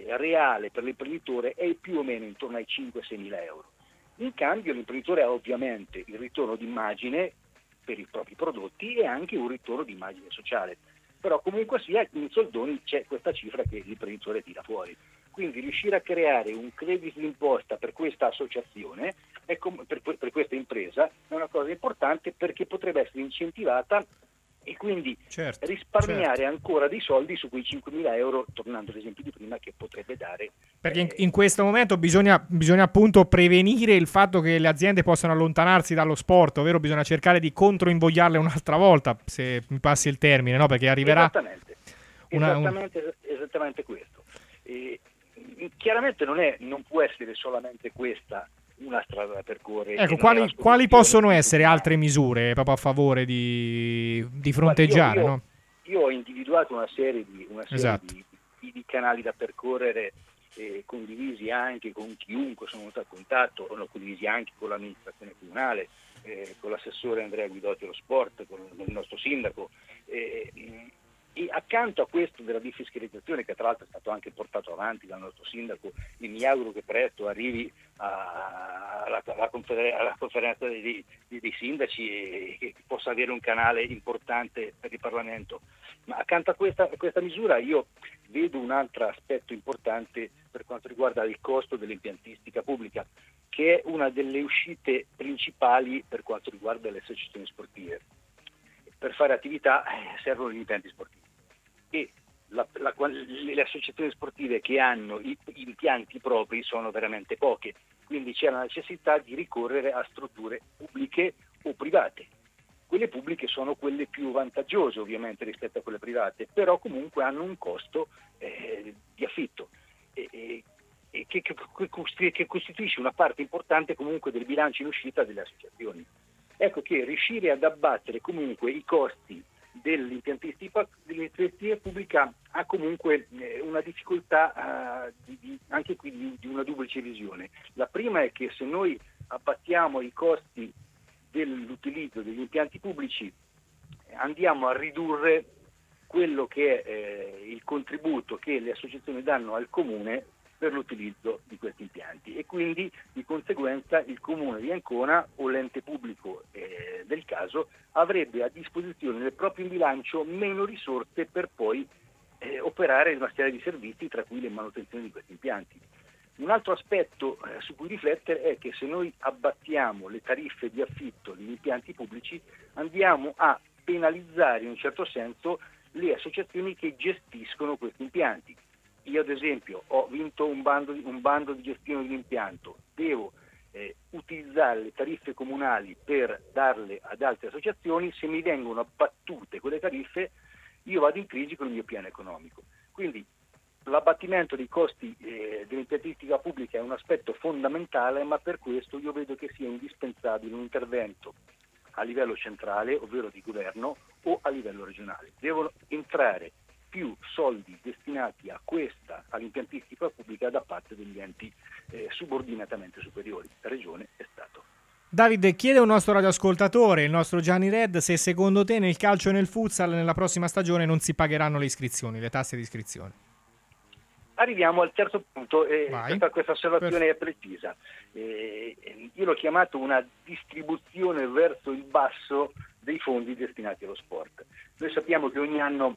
reale per l'imprenditore è più o meno intorno ai 5-6.000 euro. In cambio l'imprenditore ha ovviamente il ritorno d'immagine per i propri prodotti e anche un ritorno di immagine sociale. Però comunque sia, in soldoni c'è questa cifra che l'imprenditore tira fuori. Quindi riuscire a creare un credito d'imposta per questa associazione, per questa impresa, è una cosa importante, perché potrebbe essere incentivata e quindi risparmiare ancora dei soldi su quei 5.000 euro, tornando all'esempio di prima, che potrebbe dare. Perché in questo momento bisogna appunto prevenire il fatto che le aziende possano allontanarsi dallo sport, ovvero bisogna cercare di controinvogliarle un'altra volta, se mi passi il termine, no? Perché arriverà esattamente questo. Chiaramente non può essere solamente questa una strada da percorrere. Ecco, quali possono essere altre misure proprio a favore di fronteggiare? No? Io ho individuato una serie di canali da percorrere, condivisi anche con chiunque sono venuto a contatto, l'ho condivisi anche con l'amministrazione comunale, con l'assessore Andrea Guidotti allo sport, con il nostro sindaco. E accanto a questo della defiscalizzazione, che tra l'altro è stato anche portato avanti dal nostro sindaco, e mi auguro che presto arrivi alla conferenza dei sindaci e che possa avere un canale importante per il Parlamento. Ma accanto a questa misura io vedo un altro aspetto importante per quanto riguarda il costo dell'impiantistica pubblica, che è una delle uscite principali per quanto riguarda le associazioni sportive. Per fare attività servono gli impianti sportivi e le associazioni sportive che hanno gli impianti propri sono veramente poche, quindi c'è la necessità di ricorrere a strutture pubbliche o private. Quelle pubbliche sono quelle più vantaggiose ovviamente rispetto a quelle private, però comunque hanno un costo di affitto che costituisce una parte importante comunque del bilancio in uscita delle associazioni. Ecco che riuscire ad abbattere comunque i costi dell'impiantistica pubblica ha comunque una difficoltà anche qui di una duplice visione. La prima è che se noi abbattiamo i costi dell'utilizzo degli impianti pubblici andiamo a ridurre quello che è il contributo che le associazioni danno al comune per l'utilizzo di questi impianti e quindi di conseguenza il comune di Ancona o l'ente pubblico del caso avrebbe a disposizione nel proprio bilancio meno risorse per poi operare una serie di servizi, tra cui le manutenzioni di questi impianti. Un altro aspetto su cui riflettere è che se noi abbattiamo le tariffe di affitto degli impianti pubblici andiamo a penalizzare in un certo senso le associazioni che gestiscono questi impianti. Io ad esempio ho vinto un bando di gestione di un impianto, devo utilizzare le tariffe comunali per darle ad altre associazioni, se mi vengono abbattute quelle tariffe io vado in crisi con il mio piano economico. Quindi l'abbattimento dei costi dell'impiantistica pubblica è un aspetto fondamentale, ma per questo io vedo che sia indispensabile un intervento a livello centrale, ovvero di governo, o a livello regionale. Devono entrare più soldi destinati all'impiantistica pubblica da parte degli enti subordinatamente superiori, Regione e Stato. Davide, chiede un nostro radioascoltatore, il nostro Gianni Red, se secondo te nel calcio e nel futsal nella prossima stagione non si pagheranno le iscrizioni, le tasse di iscrizione. Arriviamo al terzo punto, questa osservazione è precisa. Io l'ho chiamato una distribuzione verso il basso dei fondi destinati allo sport. Noi sappiamo che ogni anno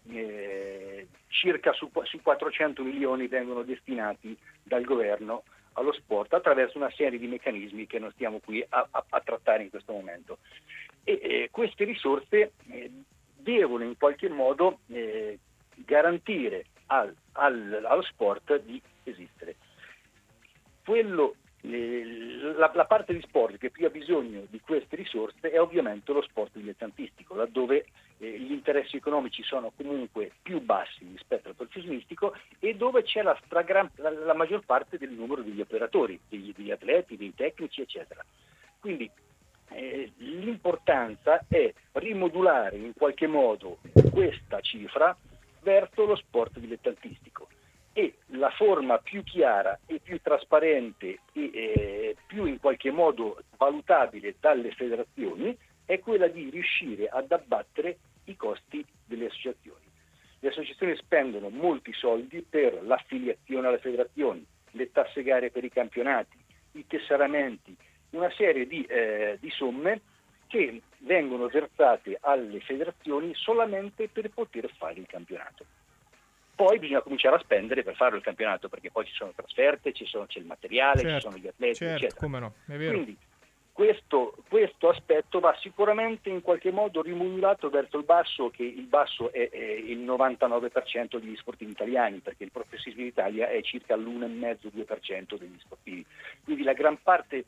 circa su 400 milioni vengono destinati dal governo allo sport attraverso una serie di meccanismi che non stiamo qui a trattare in questo momento. E queste risorse devono in qualche modo garantire allo sport di esistere. La parte di sport che più ha bisogno di queste risorse è ovviamente lo sport dilettantistico, laddove gli interessi economici sono comunque più bassi rispetto al professionistico e dove c'è la maggior parte del numero degli operatori, degli atleti, dei tecnici, eccetera. Quindi l'importanza è rimodulare in qualche modo questa cifra verso lo sport dilettantistico e la forma più chiara e più trasparente e più in qualche modo valutabile dalle federazioni è quella di riuscire ad abbattere i costi delle associazioni. Le associazioni spendono molti soldi per l'affiliazione alle federazioni, le tasse gare per i campionati, i tesseramenti, una serie di somme che vengono versate alle federazioni solamente per poter fare il campionato. Poi bisogna cominciare a spendere per fare il campionato, perché poi ci sono trasferte, c'è il materiale, ci sono gli atleti, eccetera. Come no, è vero. Quindi questo aspetto va sicuramente in qualche modo rimodulato verso il basso, che il basso è il 99% degli sportivi italiani, perché il professionismo in Italia è circa l'1,5-2% degli sportivi. Quindi la gran parte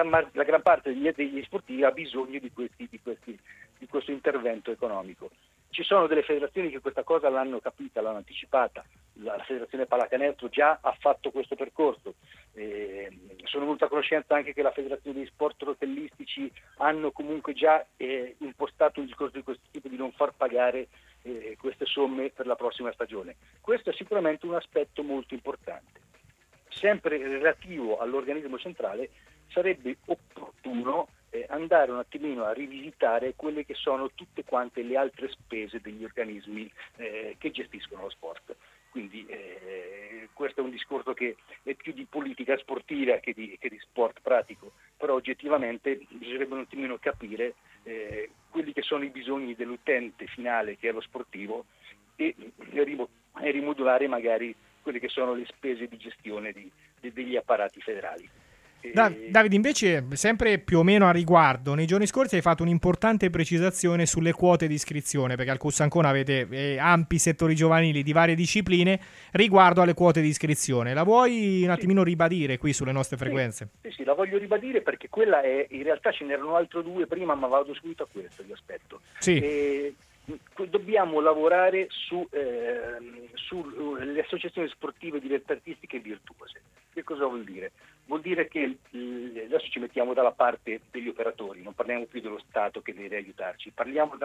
degli sportivi ha bisogno di questo intervento economico. Ci sono delle federazioni che questa cosa l'hanno capita, l'hanno anticipata. La Federazione Pallacanestro già ha fatto questo percorso. Sono venuto a conoscenza anche che la Federazione di Sport Rotellistici hanno comunque già impostato un discorso di questo tipo, di non far pagare queste somme per la prossima stagione. Questo è sicuramente un aspetto molto importante. Sempre relativo all'organismo centrale, sarebbe opportuno andare un attimino a rivisitare quelle che sono tutte quante le altre spese degli organismi che gestiscono lo sport. Quindi questo è un discorso che è più di politica sportiva che di sport pratico, però oggettivamente bisognerebbe un attimino capire quelli che sono i bisogni dell'utente finale, che è lo sportivo, e rimodulare magari quelle che sono le spese di gestione degli apparati federali. Davide, invece, sempre più o meno a riguardo, nei giorni scorsi hai fatto un'importante precisazione sulle quote di iscrizione, perché al CUS Ancona avete ampi settori giovanili di varie discipline riguardo alle quote di iscrizione. La vuoi un attimino ribadire qui sulle nostre frequenze? Sì, la voglio ribadire, perché quella è, in realtà ce n'erano altre due prima, ma vado subito a questo, vi aspetto. Sì. Dobbiamo lavorare sulle associazioni sportive dilettantistiche virtuose. Che cosa vuol dire? Vuol dire che adesso ci mettiamo dalla parte degli operatori, non parliamo più dello Stato che deve aiutarci, parlo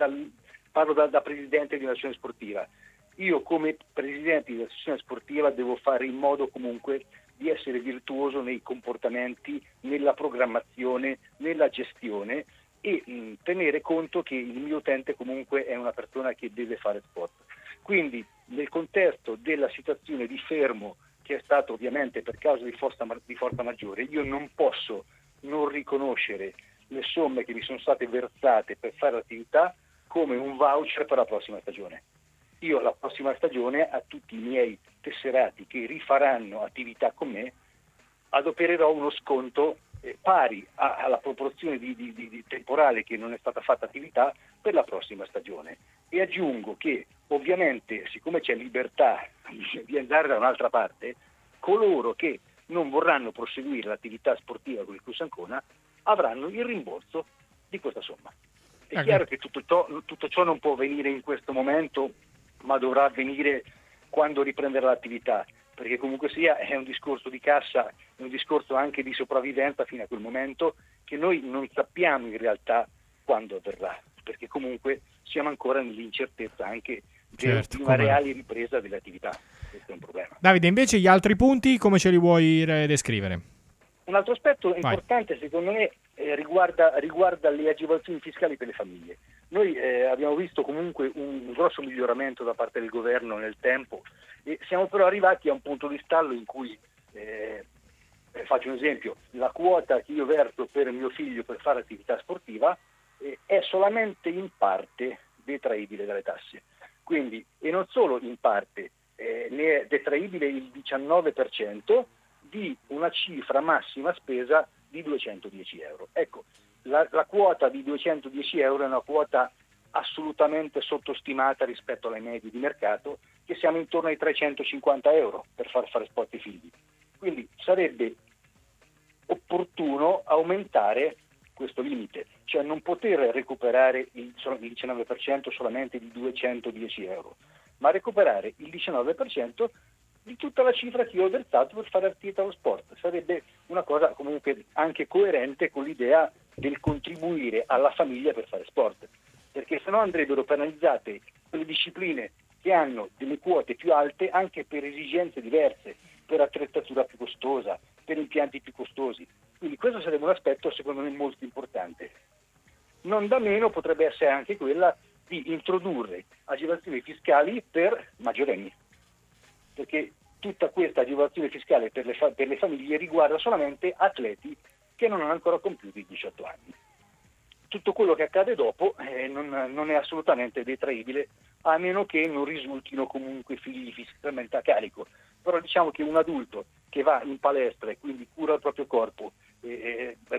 da presidente di un'associazione sportiva. Io come presidente di un'associazione sportiva devo fare in modo comunque di essere virtuoso nei comportamenti, nella programmazione, nella gestione, e tenere conto che il mio utente comunque è una persona che deve fare sport. Quindi nel contesto della situazione di fermo, che è stato ovviamente per causa di forza maggiore, io non posso non riconoscere le somme che mi sono state versate per fare l'attività come un voucher per la prossima stagione. Io la prossima stagione a tutti i miei tesserati che rifaranno attività con me adopererò uno sconto pari alla proporzione di temporale che non è stata fatta attività per la prossima stagione. E aggiungo che ovviamente, siccome c'è libertà di andare da un'altra parte, coloro che non vorranno proseguire l'attività sportiva con il CUS Ancona avranno il rimborso di questa somma. È chiaro che tutto ciò non può avvenire in questo momento, ma dovrà avvenire quando riprenderà l'attività, perché comunque sia è un discorso di cassa, è un discorso anche di sopravvivenza fino a quel momento, che noi non sappiamo in realtà quando avverrà, perché comunque siamo ancora nell'incertezza anche di una reale ripresa delle attività. Questo è un problema. Davide, invece gli altri punti come ce li vuoi descrivere? Un altro aspetto importante secondo me riguarda le agevolazioni fiscali per le famiglie. Noi abbiamo visto comunque un grosso miglioramento da parte del governo nel tempo, e siamo però arrivati a un punto di stallo in cui, faccio un esempio, la quota che io verso per mio figlio per fare attività sportiva è solamente in parte detraibile dalle tasse. Quindi, e non solo in parte, ne è detraibile il 19% di una cifra massima spesa di 210 euro. Ecco, la quota di 210 euro è una quota assolutamente sottostimata rispetto alle medie di mercato, che siamo intorno ai 350 euro per far fare sport ai figli. Quindi sarebbe opportuno aumentare questo limite, cioè non poter recuperare il 19% solamente di 210 euro, ma recuperare il 19% di tutta la cifra che io ho versato per fare attività allo sport. Sarebbe una cosa comunque anche coerente con l'idea del contribuire alla famiglia per fare sport, perché sennò andrebbero penalizzate quelle discipline che hanno delle quote più alte anche per esigenze diverse, per attrezzatura più costosa, per impianti più costosi. Quindi questo sarebbe un aspetto secondo me molto importante. Non da meno potrebbe essere anche quella di introdurre agevolazioni fiscali per maggiorenni, perché tutta questa agevolazione fiscale per le famiglie riguarda solamente atleti che non hanno ancora compiuto i 18 anni. Tutto quello che accade dopo non è assolutamente detraibile, a meno che non risultino comunque figli fiscalmente a carico. Però diciamo che un adulto che va in palestra e quindi cura il proprio corpo,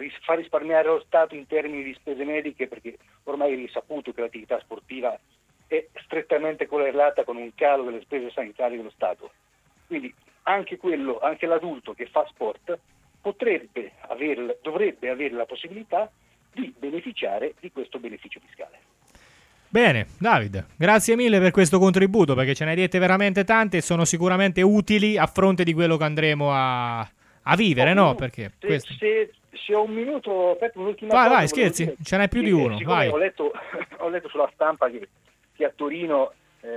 far risparmiare lo Stato in termini di spese mediche, perché ormai è risaputo che l'attività sportiva è strettamente correlata con un calo delle spese sanitarie dello Stato. Quindi anche l'adulto che fa sport dovrebbe avere la possibilità di beneficiare di questo beneficio fiscale. Bene, Davide, grazie mille per questo contributo, perché ce ne hai dette veramente tante e sono sicuramente utili a fronte di quello che andremo a vivere, no? Perché se ho un minuto, aspetta, un'ultima cosa. Vai, scherzi, ce n'è più di uno. Vai. Ho letto sulla stampa che a Torino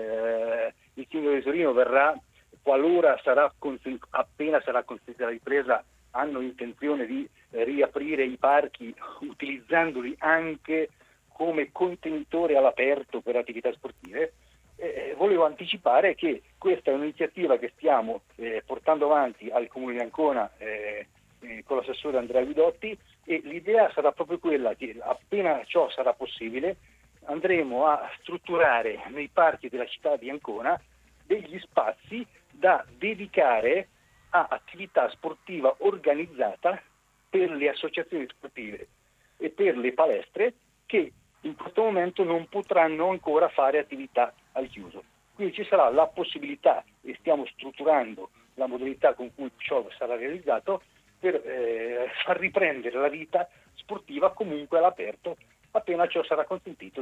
il sindaco di Torino verrà, qualora appena sarà consentita la ripresa, hanno intenzione di riaprire i parchi utilizzandoli anche come contenitore all'aperto per attività sportive. Volevo anticipare che questa è un'iniziativa che stiamo portando avanti al Comune di Ancona con l'assessore Andrea Guidotti, e l'idea sarà proprio quella che appena ciò sarà possibile andremo a strutturare nei parchi della città di Ancona degli spazi da dedicare a attività sportiva organizzata per le associazioni sportive e per le palestre che in questo momento non potranno ancora fare attività al chiuso. Quindi ci sarà la possibilità, e stiamo strutturando la modalità con cui ciò sarà realizzato, per far riprendere la vita sportiva comunque all'aperto appena ciò sarà consentito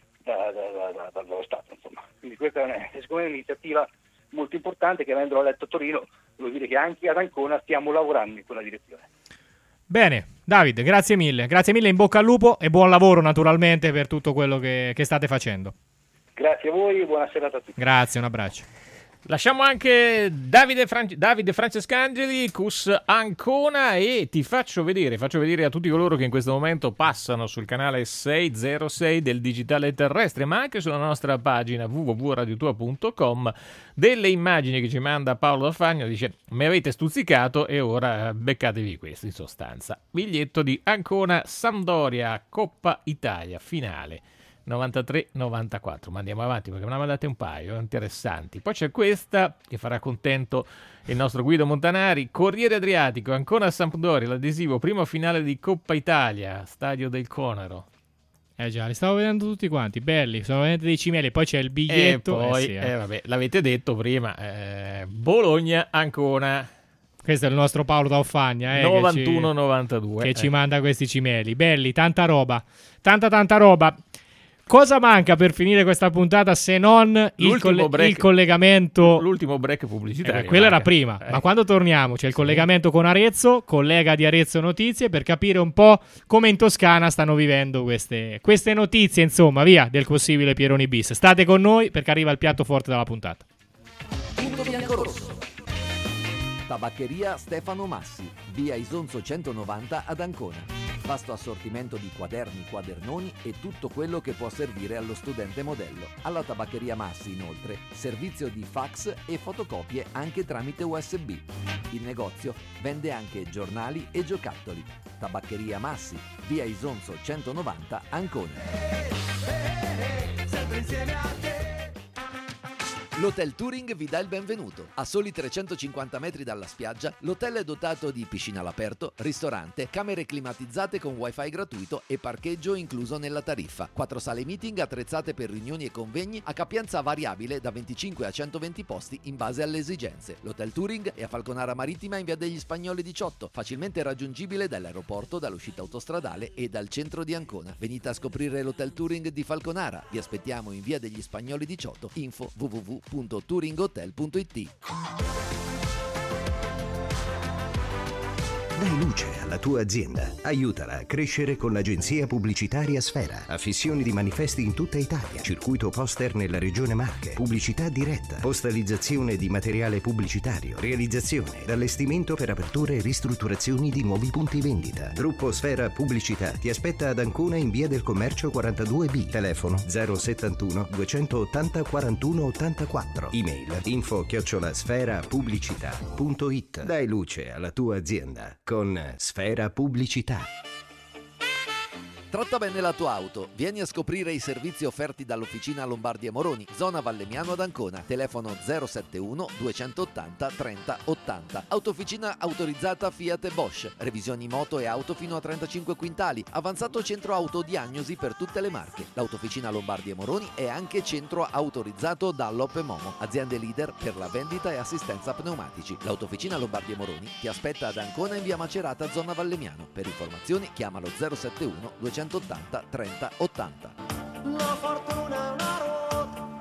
dallo Stato. Insomma. Quindi questa è secondo me un'iniziativa molto importante che, avendolo letto a Torino, vuol dire che anche ad Ancona stiamo lavorando in quella direzione. Bene, Davide, grazie mille, in bocca al lupo e buon lavoro naturalmente per tutto quello che state facendo. Grazie a voi e buona serata a tutti. Grazie, un abbraccio. Lasciamo anche Davide Francescangeli, Cus Ancona, e ti faccio vedere a tutti coloro che in questo momento passano sul canale 606 del digitale terrestre, ma anche sulla nostra pagina www.radiotua.com, delle immagini che ci manda Paolo D'Afagno. Dice: mi avete stuzzicato e ora beccatevi questo, in sostanza. Biglietto di Ancona Sampdoria, Coppa Italia, finale 93-94, ma andiamo avanti perché me ne mandate un paio interessanti. Poi c'è questa che farà contento il nostro Guido Montanari: Corriere Adriatico, Ancona Sampdoria, l'adesivo, primo finale di Coppa Italia, Stadio del Conero. Già, li stavo vedendo tutti quanti, belli, sono veramente dei cimeli. Poi c'è il biglietto e poi, vabbè, l'avete detto prima, Bologna Ancona. Questo è il nostro Paolo D'Aufagna 91-92 che ci manda questi cimeli belli, tanta roba. Cosa manca per finire questa puntata se non il collegamento? L'ultimo break pubblicitario. Quello era prima, ma quando torniamo c'è il collegamento con Arezzo, collega di Arezzo Notizie, per capire un po' come in Toscana stanno vivendo queste notizie, insomma, via, del possibile Pieroni bis. State con noi perché arriva il piatto forte della puntata. Punto bianco-rosso. Tabaccheria Stefano Massi, via Isonzo 190 ad Ancona. Vasto assortimento di quaderni, quadernoni e tutto quello che può servire allo studente modello. Alla Tabaccheria Massi, inoltre, servizio di fax e fotocopie anche tramite USB. Il negozio vende anche giornali e giocattoli. Tabaccheria Massi, via Isonzo 190, Ancona. Sempre insieme a te. L'Hotel Touring vi dà il benvenuto. A soli 350 metri dalla spiaggia, l'hotel è dotato di piscina all'aperto, ristorante, camere climatizzate con wifi gratuito e parcheggio incluso nella tariffa. 4 sale meeting attrezzate per riunioni e convegni a capienza variabile da 25 a 120 posti in base alle esigenze. L'Hotel Touring è a Falconara Marittima in via degli Spagnoli 18, facilmente raggiungibile dall'aeroporto, dall'uscita autostradale e dal centro di Ancona. Venite a scoprire l'Hotel Touring di Falconara. Vi aspettiamo in via degli Spagnoli 18. Info www.touringhotel.it. Dai luce alla tua azienda. Aiutala a crescere con l'agenzia pubblicitaria Sfera. Affissioni di manifesti in tutta Italia. Circuito poster nella regione Marche. Pubblicità diretta. Postalizzazione di materiale pubblicitario. Realizzazione ed allestimento per aperture e ristrutturazioni di nuovi punti vendita. Gruppo Sfera Pubblicità ti aspetta ad Ancona in via del Commercio 42B. Telefono 071 280 41 84. Email info@sferapubblicità.it. Dai luce alla tua azienda con Sfera Pubblicità. Tratta bene la tua auto. Vieni a scoprire i servizi offerti dall'Officina Lombardi e Moroni, zona Vallemmiano ad Ancona. Telefono 071 280 30 80. Autofficina autorizzata Fiat e Bosch. Revisioni moto e auto fino a 35 quintali. Avanzato centro autodiagnosi per tutte le marche. L'Autofficina Lombardi e Moroni è anche centro autorizzato Dunlop e Momo, aziende leader per la vendita e assistenza pneumatici. L'Autofficina Lombardi e Moroni ti aspetta ad Ancona in via Macerata, zona Vallemmiano. Per informazioni chiamalo 071 280 30 80. La fortuna è una ruota.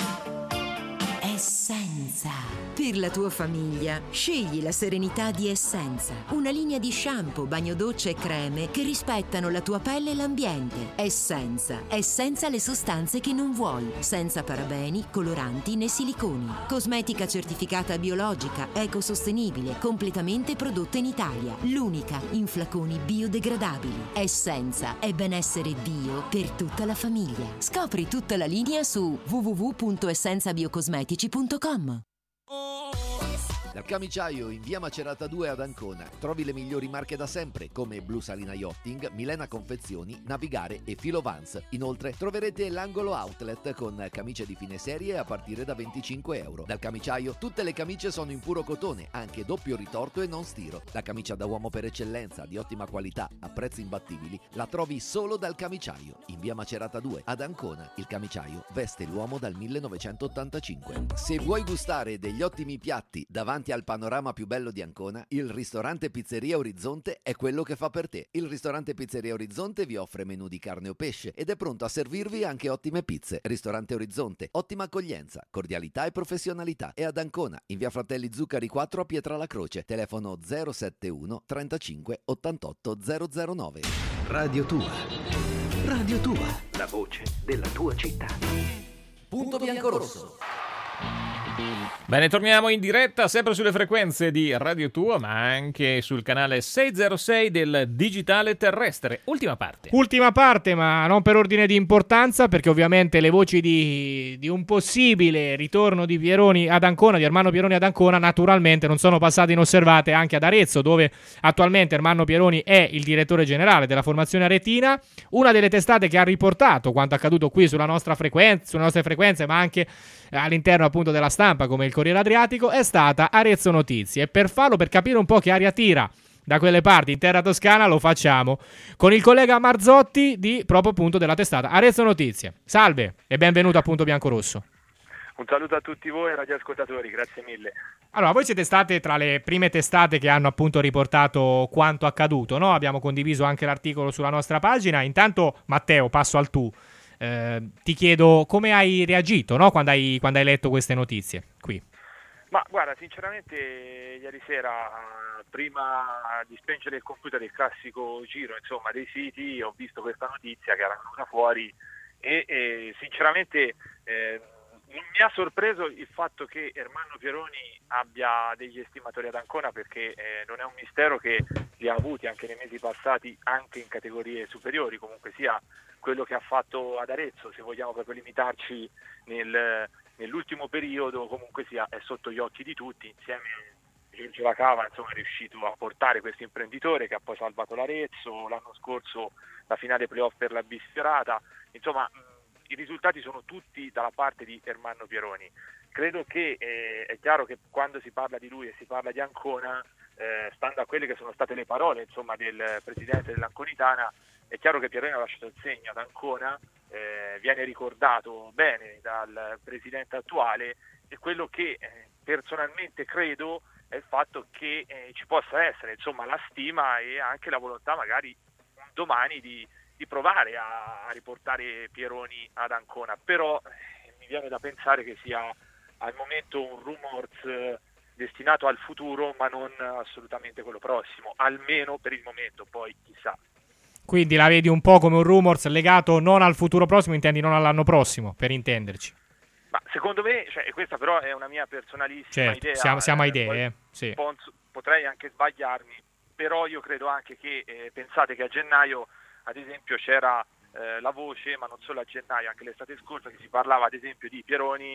Essenza. Per la tua famiglia, scegli la serenità di Essenza. Una linea di shampoo, bagno doccia e creme che rispettano la tua pelle e l'ambiente. Essenza. Essenza le sostanze che non vuoi. Senza parabeni, coloranti né siliconi. Cosmetica certificata biologica, ecosostenibile, completamente prodotta in Italia. L'unica in flaconi biodegradabili. Essenza è benessere bio per tutta la famiglia. Scopri tutta la linea su www.essenzabiocosmetici.com. Dal Camiciaio in via Macerata 2 ad Ancona trovi le migliori marche da sempre come Blu Salina Yachting, Milena Confezioni, Navigare e Filo Vans. Inoltre troverete l'angolo outlet con camicie di fine serie a partire da €25. Dal Camiciaio tutte le camicie sono in puro cotone, anche doppio ritorto e non stiro. La camicia da uomo per eccellenza, di ottima qualità, a prezzi imbattibili, la trovi solo dal Camiciaio in via Macerata 2 ad Ancona. Il Camiciaio veste l'uomo dal 1985. Se vuoi gustare degli ottimi piatti davanti al panorama più bello di Ancona, il ristorante Pizzeria Orizzonte è quello che fa per te. Il ristorante Pizzeria Orizzonte vi offre menù di carne o pesce ed è pronto a servirvi anche ottime pizze. Ristorante Orizzonte, ottima accoglienza, cordialità e professionalità. È ad Ancona, in via Fratelli Zuccari 4 a Pietralacroce. Telefono 071 35 88 009. Radio Tua. Radio Tua. La voce della tua città. Punto bianco-rosso. Bene, torniamo in diretta sempre sulle frequenze di Radio Tua, ma anche sul canale 606 del digitale terrestre. Ultima parte, ma non per ordine di importanza, perché ovviamente le voci di un possibile ritorno di Pieroni ad Ancona, di Ermanno Pieroni ad Ancona, naturalmente non sono passate inosservate anche ad Arezzo, dove attualmente Ermanno Pieroni è il direttore generale della formazione aretina. Una delle testate che ha riportato quanto accaduto qui sulle nostre frequenze, ma anche all'interno appunto della stampa come il Corriere Adriatico, è stata Arezzo Notizie. E per farlo, per capire un po' che aria tira da quelle parti in terra toscana, lo facciamo con il collega Marzotti di proprio appunto della testata Arezzo Notizie. Salve e benvenuto a Punto Biancorosso. Un saluto a tutti voi radioascoltatori, grazie mille. Allora, voi siete state tra le prime testate che hanno appunto riportato quanto accaduto, no? Abbiamo condiviso anche l'articolo sulla nostra pagina. Intanto, Matteo, passo al tu. Ti chiedo come hai reagito, no? quando hai letto queste notizie qui. Ma guarda, sinceramente ieri sera, prima di spengere il computer, il classico giro insomma dei siti, ho visto questa notizia che era venuta fuori e sinceramente non mi ha sorpreso il fatto che Ermanno Pieroni abbia degli estimatori ad Ancona, perché non è un mistero che li ha avuti anche nei mesi passati, anche in categorie superiori. Comunque sia, quello che ha fatto ad Arezzo, se vogliamo proprio limitarci nell'ultimo periodo, comunque sia è sotto gli occhi di tutti. Insieme a Giorgio Lacava, insomma, è riuscito a portare questo imprenditore che ha poi salvato l'Arezzo, l'anno scorso la finale playoff per la Bisfiorata. Insomma, i risultati sono tutti dalla parte di Ermanno Pieroni. Credo che è chiaro che quando si parla di lui e si parla di Ancona, stando a quelle che sono state le parole insomma del presidente dell'Anconitana, è chiaro che Pieroni ha lasciato il segno ad Ancona, viene ricordato bene dal presidente attuale, e quello che personalmente credo è il fatto che ci possa essere insomma la stima e anche la volontà magari domani di provare a riportare Pieroni ad Ancona. Però mi viene da pensare che sia al momento un rumors destinato al futuro, ma non assolutamente quello prossimo, almeno per il momento, poi chissà. Quindi la vedi un po' come un rumors legato non al futuro prossimo, intendi non all'anno prossimo, per intenderci. Ma secondo me, questa però è una mia personalissima idea. Siamo a idee, sì. Potrei anche sbagliarmi, però io credo anche che, pensate che a gennaio, ad esempio, c'era la voce, ma non solo a gennaio, anche l'estate scorsa, che si parlava ad esempio di Pieroni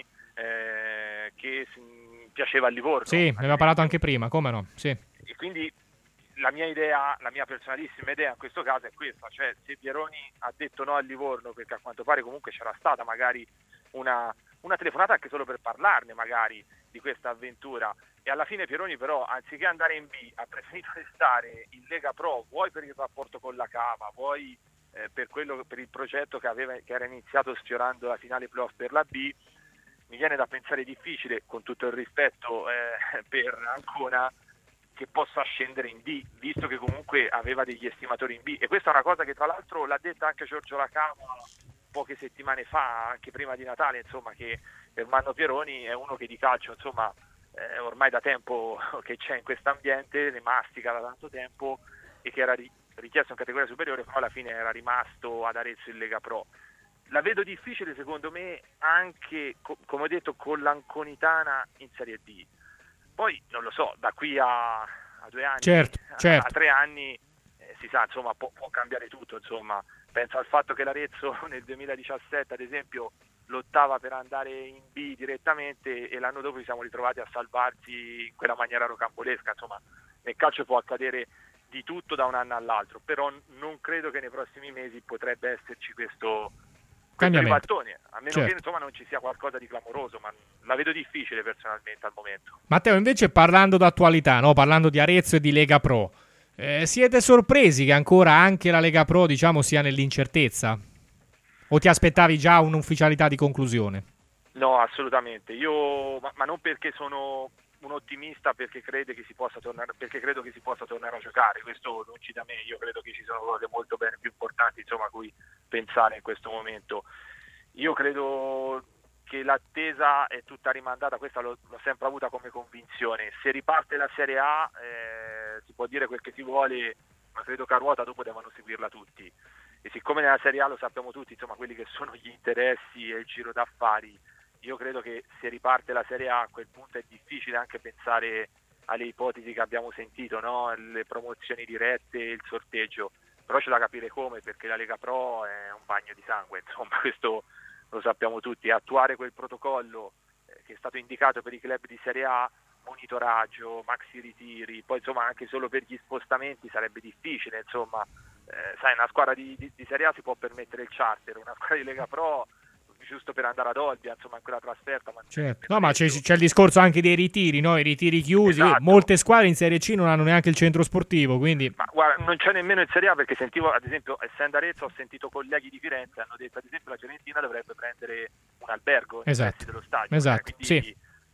che piaceva a Livorno. Sì, ne aveva parlato anche prima, come no? Sì. E quindi la mia personalissima idea in questo caso è questa, cioè se Pieroni ha detto no al Livorno perché a quanto pare comunque c'era stata magari una telefonata anche solo per parlarne magari di questa avventura, e alla fine Pieroni però anziché andare in B ha preferito restare in Lega Pro, vuoi per il rapporto con la Cava, vuoi per il progetto che era iniziato sfiorando la finale playoff per la B. Mi viene da pensare difficile, con tutto il rispetto per Ancona, che possa scendere in D, visto che comunque aveva degli estimatori in B, e questa è una cosa che tra l'altro l'ha detta anche Giorgio Lacava poche settimane fa, anche prima di Natale, insomma, che Ermanno Pieroni è uno che di calcio, insomma, ormai da tempo che c'è in questo ambiente, ne mastica da tanto tempo, e che era richiesto in categoria superiore, però alla fine era rimasto ad Arezzo in Lega Pro. La vedo difficile secondo me anche, come ho detto, con l'Anconitana in Serie D. Poi non lo so, da qui a 2 anni, certo. a 3 anni si sa, insomma, può cambiare tutto, insomma. Penso al fatto che l'Arezzo nel 2017 ad esempio lottava per andare in B direttamente e l'anno dopo ci siamo ritrovati a salvarsi in quella maniera rocambolesca, insomma nel calcio può accadere di tutto da un anno all'altro, però non credo che nei prossimi mesi potrebbe esserci questo ribaltone, a meno che insomma non ci sia qualcosa di clamoroso, ma la vedo difficile personalmente al momento. Matteo, invece parlando d'attualità, no? Parlando di Arezzo e di Lega Pro, siete sorpresi che ancora anche la Lega Pro, diciamo, sia nell'incertezza? O ti aspettavi già un'ufficialità di conclusione? No, assolutamente. Io, ma non perché sono un ottimista, perché credo che si possa tornare a giocare. Questo non ci da me. Io credo che ci sono cose molto bene più importanti, insomma, a cui pensare in questo momento. Io credo che l'attesa è tutta rimandata, questa l'ho sempre avuta come convinzione. Se riparte la Serie A si può dire quel che si vuole, ma credo che a ruota dopo devono seguirla tutti. E siccome nella Serie A lo sappiamo tutti, insomma, quelli che sono gli interessi e il giro d'affari, io credo che se riparte la Serie A a quel punto è difficile anche pensare alle ipotesi che abbiamo sentito, no? Le promozioni dirette, il sorteggio, però c'è da capire come, perché la Lega Pro è un bagno di sangue, insomma, questo lo sappiamo tutti. Attuare quel protocollo che è stato indicato per i club di Serie A, monitoraggio, maxi ritiri, poi insomma anche solo per gli spostamenti sarebbe difficile, insomma, sai, una squadra di Serie A si può permettere il charter, una squadra di Lega Pro giusto per andare ad Olbia, insomma, in quella trasferta. Certo. No, ma c'è il discorso anche dei ritiri, no? I ritiri chiusi. Esatto. Molte squadre in Serie C non hanno neanche il centro sportivo, quindi... Ma guarda, non c'è nemmeno in Serie A, perché sentivo, ad esempio, essendo Arezzo, ho sentito colleghi di Firenze hanno detto, ad esempio, la Fiorentina dovrebbe prendere un albergo nei pressi dello stadio. Esatto, quindi sì.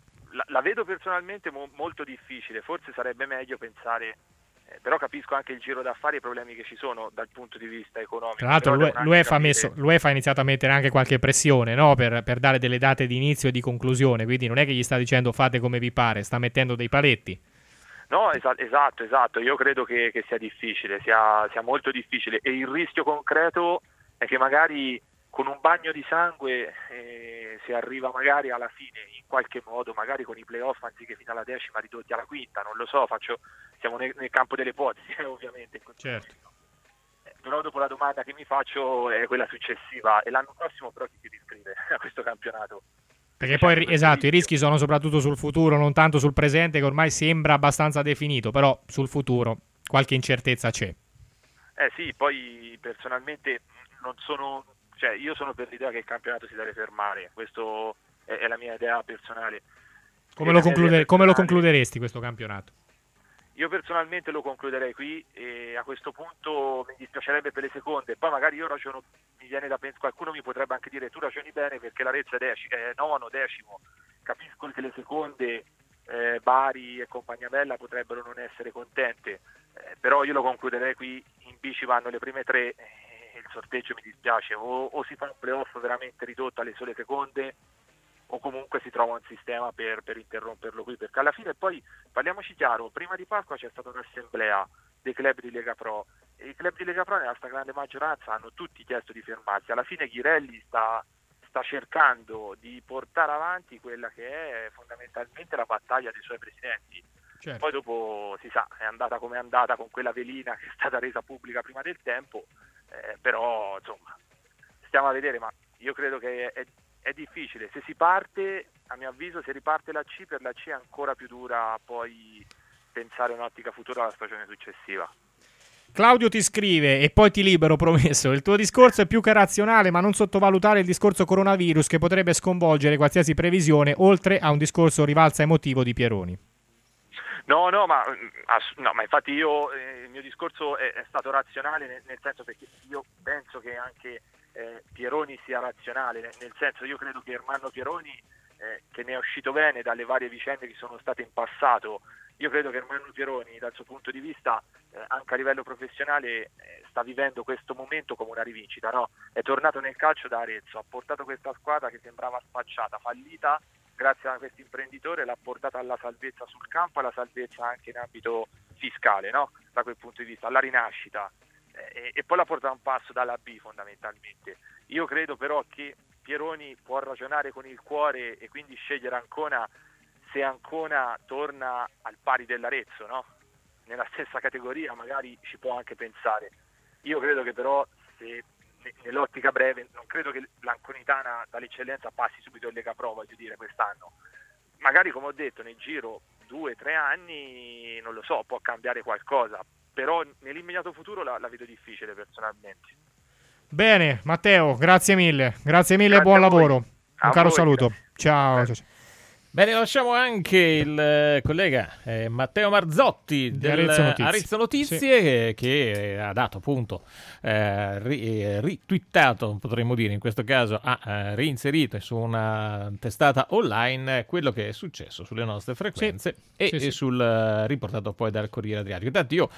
La vedo personalmente molto difficile, forse sarebbe meglio pensare... però capisco anche il giro d'affari e i problemi che ci sono dal punto di vista economico. Tra l'altro l'UEFA ha iniziato a mettere anche qualche pressione, no? per dare delle date di inizio e di conclusione, quindi non è che gli sta dicendo fate come vi pare, sta mettendo dei paletti. No, esatto, io credo che sia difficile, sia molto difficile, e il rischio concreto è che magari con un bagno di sangue si arriva magari alla fine in qualche modo, magari con i playoff anziché fino alla 10ª ridotti alla 5ª, non lo so, siamo nel campo delle ipotesi ovviamente. Certo. Però dopo la domanda che mi faccio è quella successiva, e l'anno prossimo però chi si iscrive a questo campionato? Perché poi i rischi sono soprattutto sul futuro, non tanto sul presente, che ormai sembra abbastanza definito, però sul futuro qualche incertezza c'è. Sì, poi personalmente non sono... Cioè, io sono per l'idea che il campionato si deve fermare, questo è la mia idea personale. Come lo concluderesti questo campionato? Io personalmente lo concluderei qui, e a questo punto mi dispiacerebbe per le seconde, poi magari io ragiono, mi viene da pensare, qualcuno mi potrebbe anche dire tu ragioni bene perché l'Arezzo è nono, 10º, capisco che le seconde Bari e compagnia bella potrebbero non essere contente, però io lo concluderei qui. In B ci vanno le prime 3, il sorteggio mi dispiace, o si fa un playoff veramente ridotto alle sole seconde, o comunque si trova un sistema per interromperlo qui, perché alla fine poi, parliamoci chiaro, prima di Pasqua c'è stata un'assemblea dei club di Lega Pro, e i club di Lega Pro nella stragrande maggioranza hanno tutti chiesto di fermarsi. Alla fine Ghirelli sta cercando di portare avanti quella che è fondamentalmente la battaglia dei suoi presidenti. Certo. Poi dopo si sa, è andata come è andata con quella velina che è stata resa pubblica prima del tempo, però insomma stiamo a vedere, ma io credo che è difficile. Se si parte, a mio avviso, se riparte la C, per la C è ancora più dura poi pensare un'ottica futura alla stagione successiva. Claudio ti scrive, e poi ti libero, promesso, il tuo discorso è più che razionale, ma non sottovalutare il discorso coronavirus che potrebbe sconvolgere qualsiasi previsione, oltre a un discorso rivalsa emotivo di Pieroni. No, ma infatti il mio discorso è stato razionale, nel senso, perché io penso che anche Pieroni sia razionale, nel senso, io credo che Ermanno Pieroni, che ne è uscito bene dalle varie vicende che sono state in passato, io credo che Ermanno Pieroni, dal suo punto di vista, anche a livello professionale, sta vivendo questo momento come una rivincita, no? È tornato nel calcio da Arezzo, ha portato questa squadra che sembrava spacciata, fallita, grazie a questo imprenditore l'ha portata alla salvezza sul campo, alla salvezza anche in ambito fiscale, no? Da quel punto di vista, alla rinascita, e poi l'ha portata un passo dalla B fondamentalmente. Io credo però che Pieroni può ragionare con il cuore e quindi scegliere Ancona, se Ancona torna al pari dell'Arezzo, no? Nella stessa categoria magari ci può anche pensare. Io credo che però, se nell'ottica breve, non credo che l'Anconitana dall'eccellenza passi subito in Lega Pro, voglio dire, quest'anno. Magari, come ho detto, nel giro 2-3 anni, non lo so, può cambiare qualcosa, però nell'immediato futuro la vedo difficile personalmente. Bene, Matteo, grazie mille e buon lavoro. Un caro saluto. Ciao. Bene, lasciamo anche il collega Matteo Marzotti di Arezzo Notizie, che ha dato appunto ritwittato, potremmo dire in questo caso, ha reinserito su una testata online quello che è successo sulle nostre frequenze e sul riportato poi dal Corriere Adriatico. Intanto io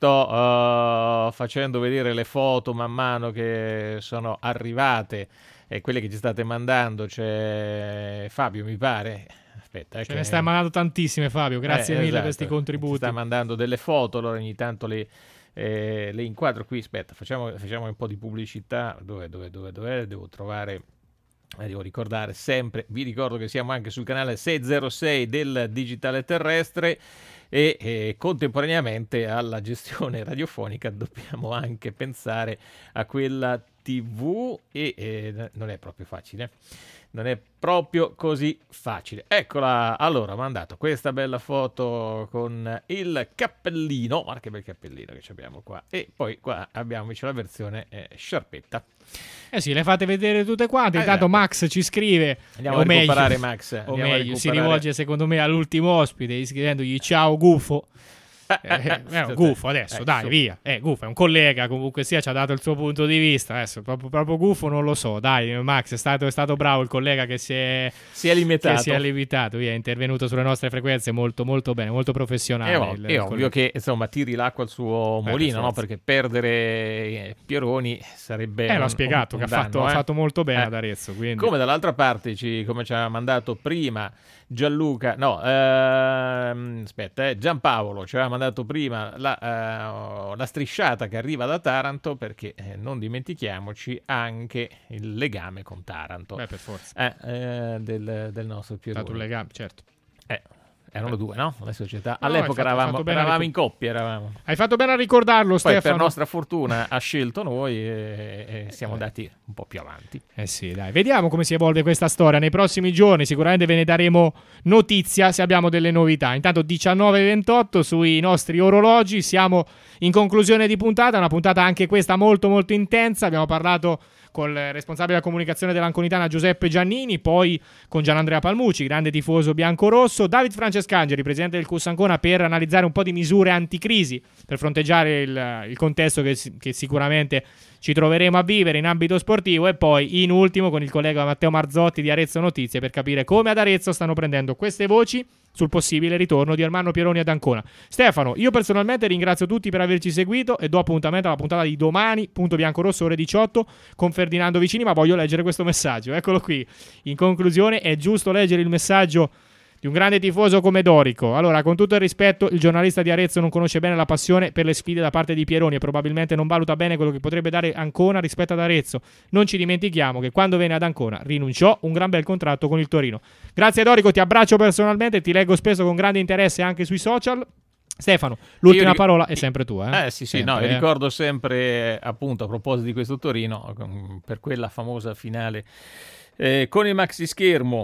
sto facendo vedere le foto man mano che sono arrivate, e quelle che ci state mandando. C'è Fabio, mi pare. Aspetta, ce ne stai mandando tantissime, Fabio. Grazie mille per questi contributi. Sta mandando delle foto, allora ogni tanto le inquadro qui. Aspetta, facciamo un po' di pubblicità. Dov'è? Devo trovare. Devo ricordare sempre. Vi ricordo che siamo anche sul canale 606 del Digitale Terrestre. E contemporaneamente alla gestione radiofonica dobbiamo anche pensare a quella TV e non è proprio facile. Non è proprio così facile. Eccola, allora ho mandato questa bella foto con il cappellino, guarda che bel cappellino che abbiamo qua, e poi qua abbiamo invece la versione sciarpetta. Sì, le fate vedere tutte quante. Intanto Max ci scrive, andiamo a recuperare Max. O meglio, si rivolge secondo me all'ultimo ospite scrivendogli ciao Gufo. Gufo adesso, dai, via. Gufo è un collega, comunque sia, ci ha dato il suo punto di vista. Adesso proprio Gufo non lo so. Dai, Max, è stato bravo il collega che si è limitato, via, è intervenuto sulle nostre frequenze molto molto bene, molto professionale. È ovvio che insomma tiri l'acqua al suo mulino, no? Perché perdere Pieroni sarebbe l'ho spiegato che ha fatto molto bene ad Arezzo, quindi. Come dall'altra parte come ci ha mandato prima Gianluca, Giampaolo ci aveva mandato prima la strisciata che arriva da Taranto, perché non dimentichiamoci anche il legame con Taranto. Per forza. Del nostro Pieroni. È stato un legame, certo. Erano due, no? Le società. All'epoca eravamo in coppia. Hai fatto bene a ricordarlo, poi, Stefano. Per nostra fortuna ha scelto noi e siamo andati un po' più avanti. Sì, dai. Vediamo come si evolve questa storia nei prossimi giorni. Sicuramente ve ne daremo notizia se abbiamo delle novità. Intanto 19:28 sui nostri orologi. Siamo in conclusione di puntata. Una puntata anche questa molto molto intensa. Abbiamo parlato col responsabile della comunicazione dell'Anconitana Giuseppe Giannini, poi con Gianandrea Palmucci, grande tifoso biancorosso, David Francescangeli, presidente del CUS Ancona, per analizzare un po' di misure anticrisi per fronteggiare il contesto che sicuramente ci troveremo a vivere in ambito sportivo, e poi in ultimo con il collega Matteo Marzotti di Arezzo Notizie per capire come ad Arezzo stanno prendendo queste voci sul possibile ritorno di Ermanno Pieroni ad Ancona. Stefano, io personalmente ringrazio tutti per averci seguito e do appuntamento alla puntata di domani, punto biancorosso, ore 18, con Ferdinando Vicini, ma voglio leggere questo messaggio. Eccolo qui. In conclusione, è giusto leggere il messaggio di un grande tifoso come Dorico. Allora, con tutto il rispetto, il giornalista di Arezzo non conosce bene la passione per le sfide da parte di Pieroni e probabilmente non valuta bene quello che potrebbe dare Ancona rispetto ad Arezzo. Non ci dimentichiamo che quando venne ad Ancona rinunciò un gran bel contratto con il Torino. Grazie Dorico, ti abbraccio personalmente, ti leggo spesso con grande interesse anche sui social. Stefano, l'ultima parola è sempre tua. Sempre, ricordo sempre, appunto, a proposito di questo Torino, per quella famosa finale con il maxi schermo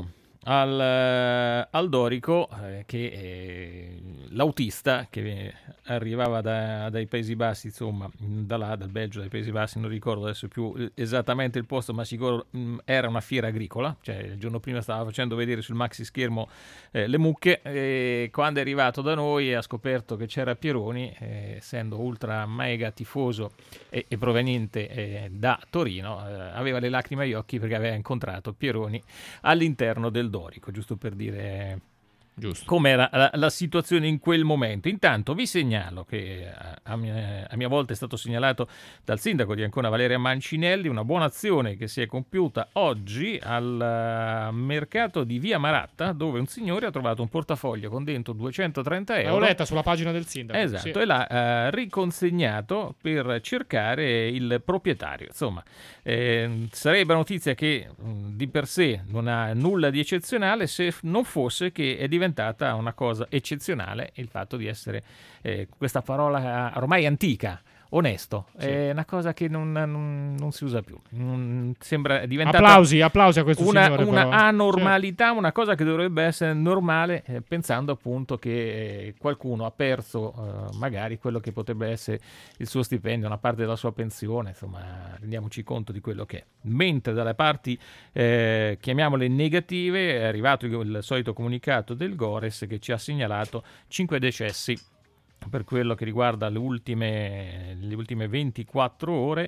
al Dorico che l'autista che arrivava dai Paesi Bassi, insomma, dal Belgio, dai Paesi Bassi, non ricordo adesso più esattamente il posto, ma sicuro era una fiera agricola, cioè il giorno prima stava facendo vedere sul maxi schermo le mucche, e quando è arrivato da noi ha scoperto che c'era Pieroni, essendo ultra mega tifoso e proveniente da Torino, aveva le lacrime agli occhi perché aveva incontrato Pieroni all'interno del Dorico, giusto per dire com'era la situazione in quel momento. Intanto vi segnalo che a mia volta è stato segnalato dal sindaco di Ancona Valeria Mancinelli una buona azione che si è compiuta oggi al mercato di Via Maratta, dove un signore ha trovato un portafoglio con dentro 230 euro. L'ho letta sulla pagina del sindaco. Esatto, sì. E l'ha riconsegnato per cercare il proprietario. Insomma, sarebbe una notizia che di per sé non ha nulla di eccezionale, se non fosse che è diventata una cosa eccezionale il fatto di essere questa parola ormai antica, onesto, sì. È una cosa che non si usa più, sembra diventata applausi a questo signore, una anormalità, una cosa che dovrebbe essere normale, pensando appunto che qualcuno ha perso magari quello che potrebbe essere il suo stipendio, una parte della sua pensione, insomma rendiamoci conto di quello che è. Mentre dalle parti chiamiamole negative è arrivato il solito comunicato del Gores che ci ha segnalato 5 decessi per quello che riguarda le ultime 24 ore,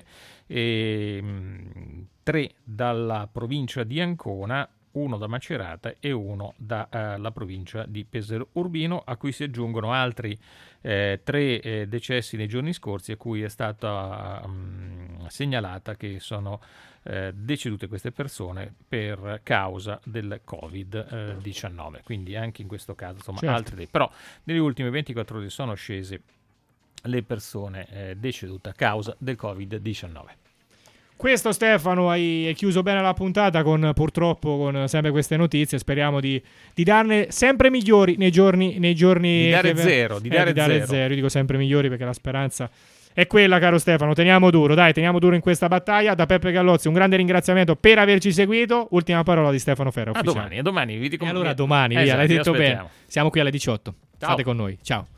3 dalla provincia di Ancona, 1 da Macerata e 1 dalla provincia di Pesaro Urbino, a cui si aggiungono altri 3 decessi nei giorni scorsi, a cui è stata segnalata che sono decedute queste persone per causa del Covid-19. Quindi anche in questo caso, insomma, certo. altri dei. Però nelle ultime 24 ore sono scese le persone decedute a causa del Covid-19. Questo, Stefano, hai chiuso bene la puntata purtroppo con sempre queste notizie. Speriamo di darne sempre migliori nei giorni di dare zero. Io dico sempre migliori perché la speranza è quella, caro Stefano. Teniamo duro in questa battaglia. Da Peppe Gallozzi un grande ringraziamento per averci seguito. Ultima parola di Stefano Ferro. A domani. E allora domani, via, l'hai detto bene. Siamo qui alle 18. Ciao. State con noi. Ciao.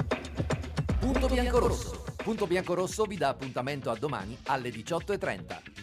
Punto Biancorosso. Punto Biancorosso vi dà appuntamento a domani alle 18:30.